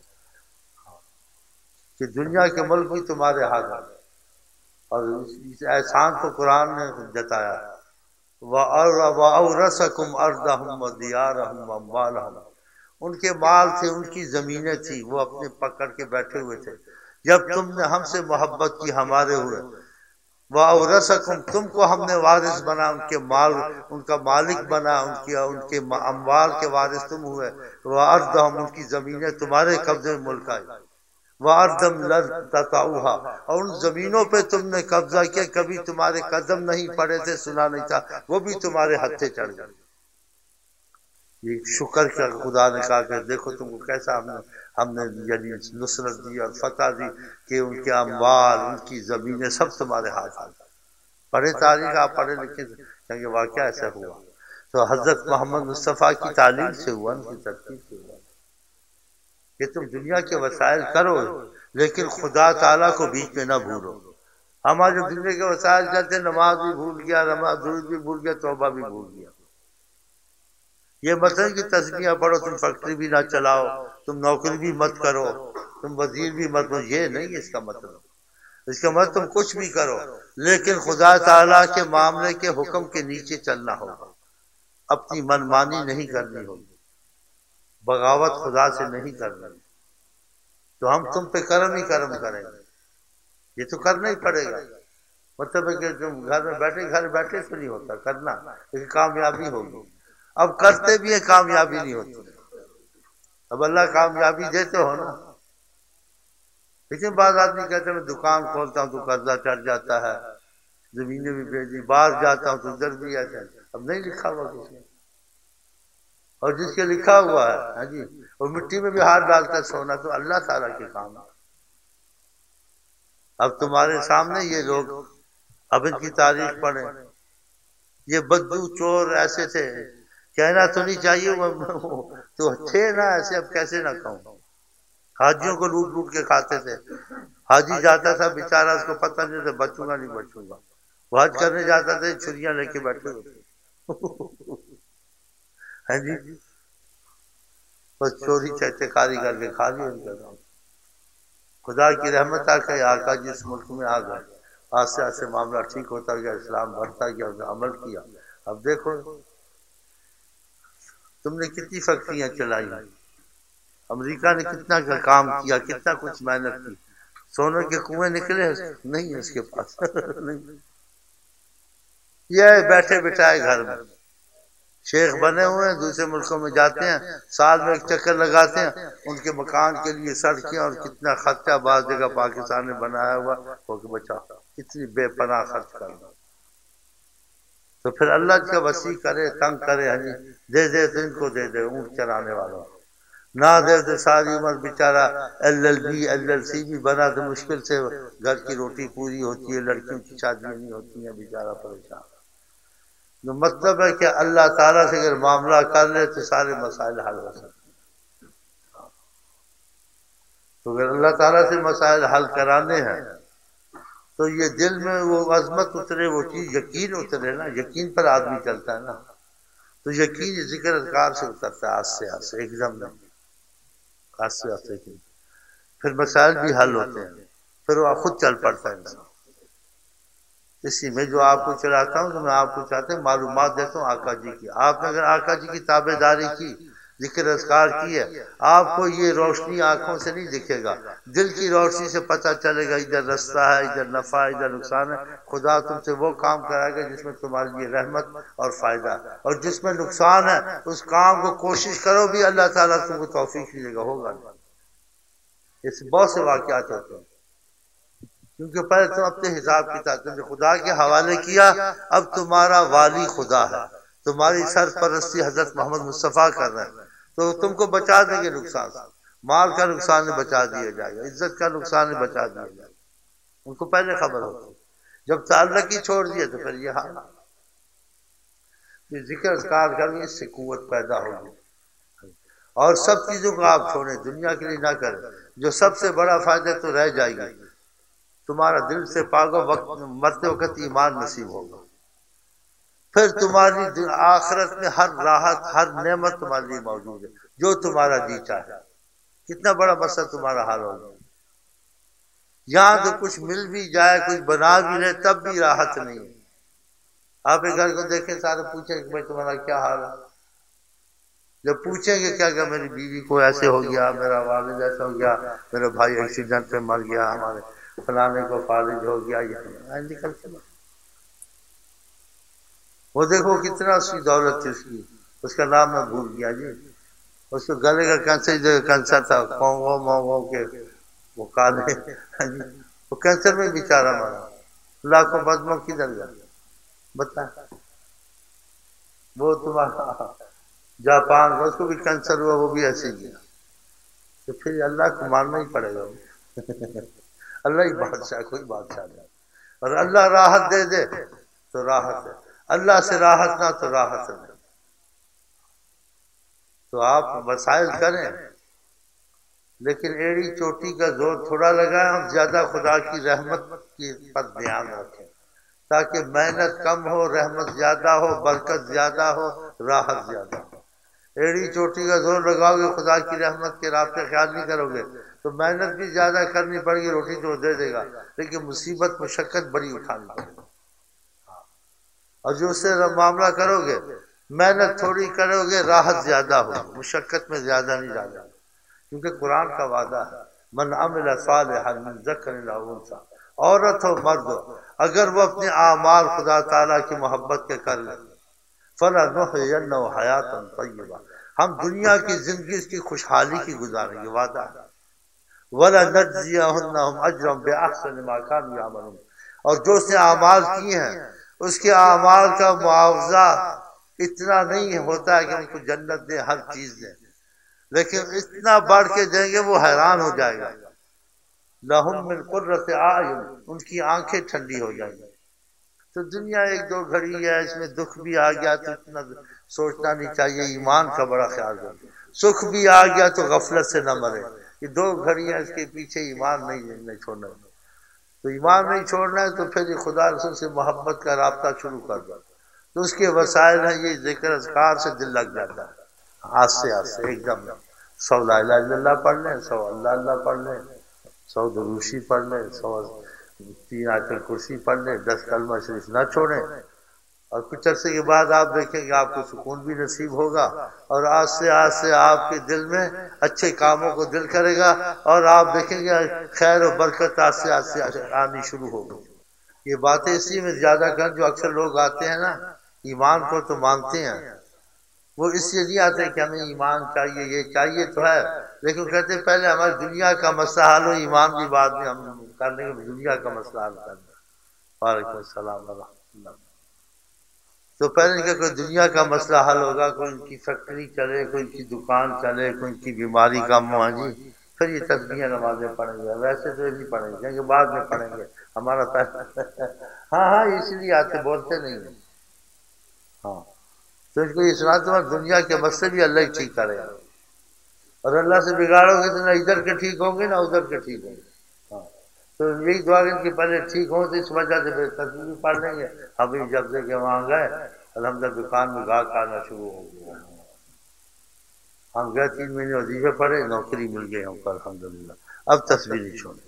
کہ دنیا کے ملک بھی تمہارے ہاتھ ہیں، اور اس احسان کو قرآن نے جتایا، وَأَوْرَثَكُمْ أَرْضَهُمْ وَدِيَارَهُمْ وَأَمْوَالَهُمْ، ان کے مال تھے، ان کی زمینیں تھی، وہ اپنے پکڑ کے بیٹھے ہوئے تھے، جب تم نے ہم سے محبت کی ہمارے ہوئے، وَأَوْرَثَكُمْ، تم کو ہم نے وارث بنا، ان کے مال، ان کا مالک بنا، ان کے اموال کے وارث تم ہوئے، وَأَرْضَهُمْ، ان کی زمینیں تمہارے قبضے میں ملک آئی، وَأَرْضًا لَمْ تَطَئُوهَا، اور ان زمینوں پہ تم نے قبضہ کیا کبھی تمہارے قدم نہیں پڑے تھے، سنا نہیں تھا، وہ بھی تمہارے ہتھے چڑھ گئے۔ یہ شکر کیا خدا نے کہا کہ دیکھو تم کو کیسا ہم نے یعنی نصرت دی اور فتح دی کہ ان کے اموال، ان کی زمینیں سب تمہارے ہاتھ آ گئی۔ پڑھے تاریخ آپ پڑھے لکھے کہ واقعہ ایسا ہوا، تو حضرت محمد مصطفیٰ کی تعلیم سے ہوا، ان کی ترتیب سے ہوا کہ تم دنیا کے وسائل کرو لیکن خدا تعالیٰ کو بیچ میں نہ بھولو۔ ہمارے دنیا کے وسائل کرتے، نماز بھی بھول گیا، نماز درود بھی بھول گیا، توبہ بھی بھول گیا۔ یہ مطلب کہ تسبیحہ پڑھو، تم فیکٹری بھی نہ چلاؤ، تم نوکری بھی مت کرو، تم وزیر بھی مت بنو، یہ نہیں اس کا مطلب۔ اس کا مطلب تم کچھ بھی کرو لیکن خدا تعالیٰ کے معاملے کے حکم کے نیچے چلنا ہوگا، اپنی منمانی نہیں کرنی ہوگی، بغاوت خدا سے نہیں کرنی۔ تو ہم تم پہ کرم ہی کرم کریں گے، یہ تو کرنا ہی پڑے گا۔ مطلب ہے کہ تم گھر بیٹھے تو نہیں ہوتا کرنا، لیکن کامیابی ہوگی۔ اب کرتے بھی ہیں کامیابی نہیں ہوتی، اب اللہ کامیابی دیتے ہو نا۔ لیکن بعض آدمی کہتے ہیں میں دکان کھولتا ہوں تو قرضہ چڑھ جاتا ہے، زمینیں بھی بیچ دی، باہر جاتا ہوں تو ادھر بھی ایسا۔ اب نہیں لکھا ہوا کسی نے، اور جس کے لکھا ہوا ہے ہاں جی وہ مٹی میں بھی ہاتھ ڈالتا ہے سونا، تو اللہ تعالیٰ کے کام ہے۔ اب تمہارے سامنے یہ لوگ، اب ان کی تاریخ پڑھیں، یہ بدو چور ایسے تھے، کہنا تو نہیں چاہیے تو تھے نا ایسے، اب کیسے نہ کہوں۔ حاجیوں کو لوٹ لوٹ کے کھاتے تھے، حاجی جاتا تھا بیچارہ، اس کو پتہ نہیں تھا بچوں گا نہیں بچوں گا، وہ حج کرنے جاتا تھا چھریاں لے کے بیٹھے ہوتے ہاں جی، بس چوری چہتے کاری کر کے کھا لیا ان کا کام۔ خدا کی رحمت آ کے آقا جی اس ملک میں آ گئے، آستے آستے معاملہ ٹھیک ہوتا گیا، اسلام بڑھتا گیا، اس نے عمل کیا۔ اب دیکھو تم نے کتنی فیکٹریاں چلائی، امریکہ نے کتنا کام کیا، کتنا کچھ محنت کی، سونے کے کنویں نکلے نہیں اس کے پاس یہ بیٹھے بٹھائے گھر میں شیخ بنے ہوئے ہیں، دوسرے ملکوں میں جاتے ہیں، سال میں ایک چکر لگاتے ہیں، ان کے مکان کے لیے سڑکیں اور کتنا خرچہ بعض جگہ پاکستان نے بنایا ہوا وہ کہ بچا اتنی بے پناہ خرچ کرنا۔ تو پھر اللہ کا وسیع کرے، تنگ کرے، ہاں جی دے دے تو ان کو دے دے اونٹ چرانے والوں، نہ دے تو ساری عمر بیچارہ LLB LLC بھی بنا تو مشکل سے گھر کی روٹی پوری ہوتی ہے، لڑکیوں کی شادیاں نہیں ہوتی ہیں، بیچارہ پریشان۔ تو مطلب ہے کہ اللہ تعالیٰ سے اگر معاملہ کر لے تو سارے مسائل حل ہو سکتے ہیں۔ تو اگر اللہ تعالیٰ سے مسائل حل کرانے ہیں تو یہ دل میں وہ عظمت اترے، وہ چیز یقین اترے نا، یقین پر آدمی چلتا ہے نا، تو یقین ذکر اذکار سے اترتا ہے، آستے آستے ایک دم نہیں، آستے آستے پھر مسائل بھی حل ہوتے ہیں، پھر وہ خود چل پڑتا ہے انسان۔ اسی میں جو آپ کو چلاتا ہوں تو میں آپ کو چاہتے ہیں معلومات دیتا ہوں آقا جی کی۔ آپ نے اگر آقا جی کی تابع داری کی، ذکر اذکار کی ہے، آپ کو یہ روشنی آنکھوں سے نہیں دکھے گا، دل کی روشنی سے پتہ چلے گا ادھر رستہ ہے، ادھر نفع ہے، ادھر نقصان ہے۔ خدا تم سے وہ کام کرائے گا جس میں تمہارے لیے رحمت اور فائدہ ہے، اور جس میں نقصان ہے اس کام کو کوشش کرو بھی اللہ تعالیٰ تم کو توفیق دے گا، ہوگا نہیں۔ اس بہت سے واقعات ہوتے ہیں، کیونکہ پہلے تم اپنے حساب کتاب تم نے خدا کے حوالے کیا، اب تمہارا والی خدا ہے، تمہاری سرپرستی حضرت محمد مصطفیٰ کر رہے ہیں، تو تم کو بچا دیں گے نقصان، مال کا نقصان بچا دیا جائے گا، عزت کا نقصان بچا دیا جائے گا، ان کو پہلے خبر ہوتی۔ جب تعلق ہی چھوڑ دیے تو پھر یہ حال، ذکر اذکار کریں، اس سے قوت پیدا ہوگی۔ اور سب چیزوں کو آپ چھوڑیں، دنیا کے لیے نہ کریں، جو سب سے بڑا فائدہ تو رہ جائے گی، تمہارا دل سے پاک وقت مرتے وقت ایمان نصیب ہوگا، پھر تمہاری آخرت میں ہر راحت ہر نعمت تمہارے لیے موجود ہے، جو تمہارا جی چاہے۔ کتنا بڑا مسئلہ تمہارا حل ہوگا۔ یہاں تو کچھ مل بھی جائے، کچھ بنا بھی لے، تب بھی راحت نہیں ہے۔ آپ ایک گھر کو دیکھیں، سارے پوچھیں کہ بھائی تمہارا کیا حال ہے، جب پوچھیں گے کیا کہ میری بیوی کو ایسے ہو گیا، میرا والد ایسا ہو گیا، میرا بھائی ایکسیڈنٹ میں مر گیا، ہمارے فلانے کو فالج ہو گیا، یہ نکل کے وہ دیکھو کتنا اس کی دولت تھی، اس کا نام میں بھول گیا جی، اس کو گلے کا کینسر تھا، کے وہ کالے وہ کینسر میں بیچارہ مرا، اللہ کو بدمو کدھر گیا بتا؟ وہ تمہارا جاپان اس کو بھی کینسر ہوا، وہ بھی ایسے ہی گیا، تو پھر اللہ کو ماننا ہی پڑے گا اللہ ہی بادشاہ، کوئی بادشاہ نہیں، اور اللہ راحت دے دے تو راحت ہے، اللہ سے راحت نہ تو راحت نہیں۔ تو آپ وسائل کریں لیکن ایڑی چوٹی کا زور تھوڑا لگائیں اور زیادہ خدا کی رحمت کی پر دھیان رکھیں تاکہ محنت کم ہو، رحمت زیادہ ہو، برکت زیادہ ہو، راحت زیادہ ہو۔ ایڑی چوٹی کا زور لگاؤ گے، خدا کی رحمت کے رابطے خیال نہیں کرو گے تو محنت بھی زیادہ کرنی پڑے گی، روٹی تو دے دے گا لیکن مصیبت مشقت بڑی اٹھانی پڑے گی۔ اور جو اس سے معاملہ کرو گے، محنت تھوڑی کرو گے، راحت زیادہ ہوگی، مشقت میں زیادہ نہیں ڈالنا، کیونکہ قرآن کا وعدہ ہے من عمل صالحا من ذکر او انثی، عورت ہو مرد ہو، اگر وہ اپنے اعمال خدا تعالیٰ کی محبت کے کر لیں، فلنحینہ حیاتا طیبہ، ہم دنیا کی زندگی اس کی خوشحالی کی گزاریں گے، وعدہ ہے، وَلَنَجْزِيَنَّهُمْ أَجْرًا بِأَحْسَنِ مَا كَانُوا يَعْمَلُونَ، اور جو اس نے اعمال کیے ہیں اس کے اعمال کا معاوضہ اتنا نہیں ہوتا ہے کہ ان کو جنت دے، ہر چیز دے، لیکن اتنا بڑھ کے دیں گے وہ حیران ہو جائے گا، لَهُم مِّن قُرَّةِ أَعْيُنٍ، ان کی آنکھیں ٹھنڈی ہو جائیں گی۔ تو دنیا ایک دو گھڑی ہے، اس میں دکھ بھی آ گیا تو اتنا سوچنا نہیں چاہیے، ایمان کا بڑا خیال رکھیں، سکھ بھی آ گیا تو غفلت سے نہ مرے، یہ دو گھڑیاں، اس کے پیچھے ایمان نہیں چھوڑنا، تو ایمان نہیں چھوڑنا ہے تو پھر یہ خدا رسول سے محبت کا رابطہ شروع کر دو، تو اس کے وسائل ہیں یہ ذکر اذکار سے دل لگ جاتا ہے، آہستہ آہستہ ایک دم 100 لا الہ الا اللہ پڑھ لیں، 100 اللہ اللہ پڑھ لیں، 100 دروشی پڑھ لیں، 100 3 آیت الکرسی پڑھ لیں، 10 کلمہ شریف نہ چھوڑیں، اور کچھ عرصے کے بعد آپ دیکھیں گے آپ کو سکون بھی نصیب ہوگا، اور آہستہ آہستہ آپ کے دل میں اچھے کاموں کو دل کرے گا، اور آپ دیکھیں گے خیر و برکت آہستہ آہستہ آنی شروع ہوگی۔ یہ باتیں اسی میں زیادہ کر، جو اکثر لوگ آتے ہیں نا ایمان کو تو مانتے ہیں، وہ اس لیے نہیں آتے کہ ہمیں ایمان چاہیے، یہ چاہیے تو ہے، لیکن کہتے ہیں پہلے ہماری دنیا کا مسئلہ حل ہو، ایمان کی بات میں ہم کرنے کے دنیا کا مسئلہ حل کرنا۔ وعلیکم السلام ورحمۃ اللہ۔ تو پہلے کہ کوئی دنیا کا مسئلہ حل ہوگا، کوئی ان کی فیکٹری چلے، کوئی ان کی دکان چلے، کوئی ان کی بیماری کا معاجی، پھر یہ تسبیح نمازیں پڑھیں گے، ویسے تو نہیں پڑھیں گے کہ بعد میں پڑھیں گے، ہمارا پہلے ہاں اس لیے آتے بولتے نہیں ہیں، ہاں تو اس کو یہ سنا تمہارا دنیا کے مسئلے بھی اللہ ہی ٹھیک کرے گا، اور اللہ سے بگاڑو گے تو نہ ادھر کے ٹھیک ہوں گے نہ ادھر کے ٹھیک ہوں گے، ہاں تو یہی دعا کریں کہ پہلے ٹھیک ہوں تو اس وجہ سے پھر تسبیح بھی پڑھ لیں گے، ابھی جب سے کہ وہاں گئے الحمدللہ دکان میں گاہک آنا شروع ہو گیا، ہم گئے 3 مہینے وظیفے پڑھے، نوکری مل گئی ہم کو الحمدللہ، اب تسبیح نہیں چھوڑی،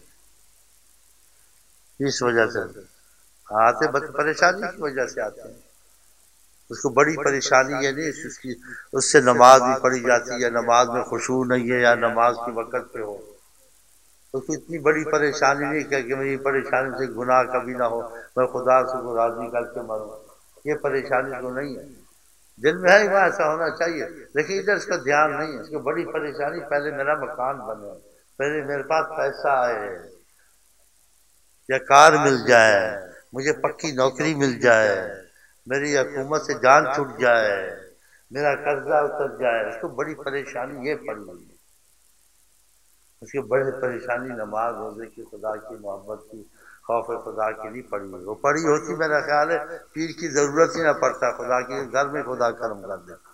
اس وجہ سے آتے پریشانی کی وجہ سے آتے ہیں، اس کو بڑی پریشانی یہ نہیں اس سے نماز بھی پڑھی جاتی ہے، نماز میں خشوع نہیں ہے یا نماز کی وقت پہ ہو، اس کو اتنی بڑی پریشانی نہیں کہ میری پریشانی سے گناہ کبھی نہ ہو، میں خدا سے کو راضی کر کے مروں، یہ پریشانی تو نہیں ہے، دل میں ہے وہاں ایسا ہونا چاہیے، لیکن ادھر اس کا دھیان نہیں ہے، اس کو بڑی پریشانی پہلے میرا مکان بنے، پہلے میرے پاس پیسہ آئے یا کار مل جائے، مجھے پکی نوکری مل جائے، میری حکومت سے جان چھوٹ جائے، میرا قرضہ اتر جائے، اس کو بڑی پریشانی یہ پڑ گئی، اس کی بڑی پریشانی نماز روزے کی، خدا کی محبت کی، خوف خدا کی نہیں پڑی، وہ پڑی ہوتی میرا خیال ہے پیر کی ضرورت ہی نہ پڑتا، خدا کے گھر میں خدا کرم کر دے۔